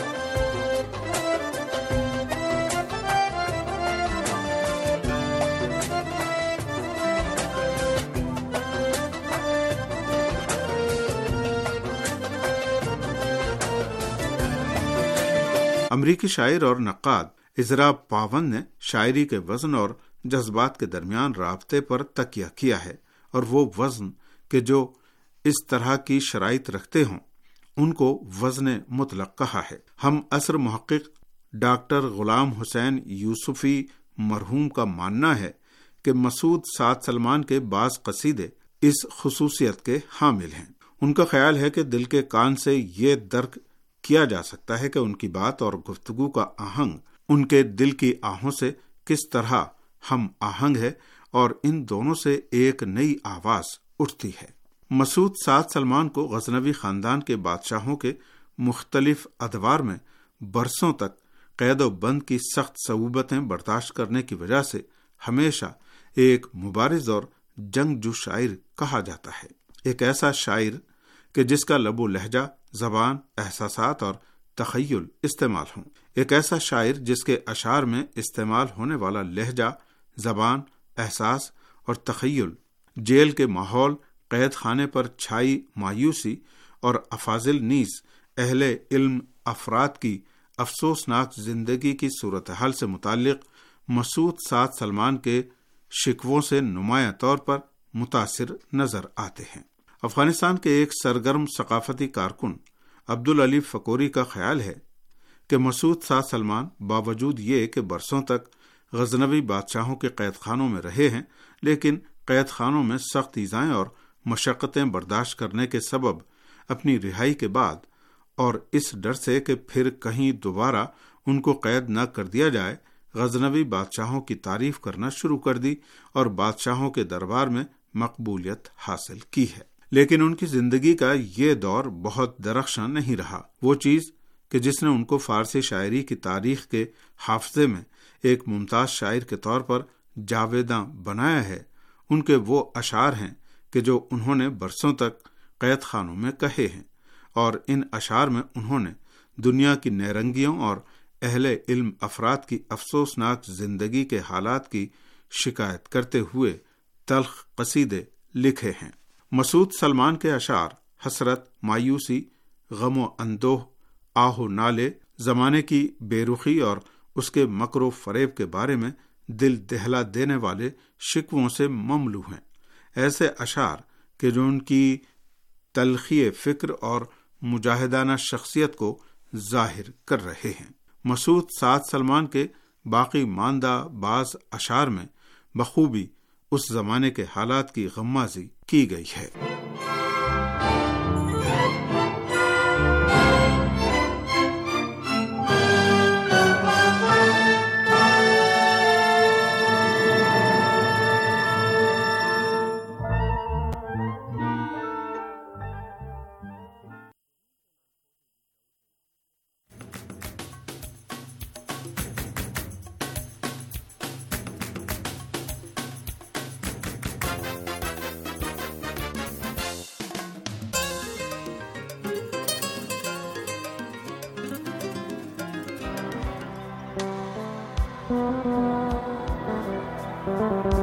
امریکی شاعر اور نقاد عزرا پاون نے شاعری کے وزن اور جذبات کے درمیان رابطے پر تکیہ کیا ہے، اور وہ وزن کہ جو اس طرح کی شرائط رکھتے ہوں ان کو وزن مطلق کہا ہے۔ ہم عصر محقق ڈاکٹر غلام حسین یوسفی مرحوم کا ماننا ہے کہ مسعود سعد سلمان کے بعض قصیدے اس خصوصیت کے حامل ہیں۔ ان کا خیال ہے کہ دل کے کان سے یہ درک کیا جا سکتا ہے کہ ان کی بات اور گفتگو کا آہنگ ان کے دل کی آہوں سے کس طرح ہم آہنگ ہے اور ان دونوں سے ایک نئی آواز اٹھتی ہے۔ مسعود سعد سلمان کو غزنوی خاندان کے بادشاہوں کے مختلف ادوار میں برسوں تک قید و بند کی سخت صعوبتیں برداشت کرنے کی وجہ سے ہمیشہ ایک مبارز اور جنگجو شاعر کہا جاتا ہے، ایک ایسا شاعر کہ جس کا لب و لہجہ، زبان، احساسات اور تخیل استعمال ہوں، ایک ایسا شاعر جس کے اشعار میں استعمال ہونے والا لہجہ، زبان، احساس اور تخیل جیل کے ماحول، قید خانے پر چھائی مایوسی اور افاضل نیز اہل علم افراد کی افسوسناک زندگی کی صورتحال سے متعلق مسعود سعد سلمان کے شکووں سے نمایاں طور پر متاثر نظر آتے ہیں۔ افغانستان کے ایک سرگرم ثقافتی کارکن عبدالعلی فکوری کا خیال ہے کہ مسعود سعد سلمان باوجود یہ کہ برسوں تک غزنوی بادشاہوں کے قید خانوں میں رہے ہیں، لیکن قید خانوں میں سخت ایذائیں اور مشقتیں برداشت کرنے کے سبب اپنی رہائی کے بعد اور اس ڈر سے کہ پھر کہیں دوبارہ ان کو قید نہ کر دیا جائے، غزنوی بادشاہوں کی تعریف کرنا شروع کر دی اور بادشاہوں کے دربار میں مقبولیت حاصل کی ہے۔ لیکن ان کی زندگی کا یہ دور بہت درخشاں نہیں رہا۔ وہ چیز کہ جس نے ان کو فارسی شاعری کی تاریخ کے حافظے میں ایک ممتاز شاعر کے طور پر جاویداں بنایا ہے، ان کے وہ اشعار ہیں کہ جو انہوں نے برسوں تک قید خانوں میں کہے ہیں، اور ان اشعار میں انہوں نے دنیا کی نیرنگیوں اور اہل علم افراد کی افسوسناک زندگی کے حالات کی شکایت کرتے ہوئے تلخ قصیدے لکھے ہیں۔ مسعود سلمان کے اشعار حسرت، مایوسی، غم و اندوہ، آہ و نالے، زمانے کی بے رخی اور اس کے مکر و فریب کے بارے میں دل دہلا دینے والے شکووں سے مملو ہیں، ایسے اشعار کہ جو ان کی تلخی فکر اور مجاہدانہ شخصیت کو ظاہر کر رہے ہیں۔ مسعود سعد سلمان کے باقی ماندہ بعض اشعار میں بخوبی اس زمانے کے حالات کی غمازی کی گئی ہے۔ Thank you.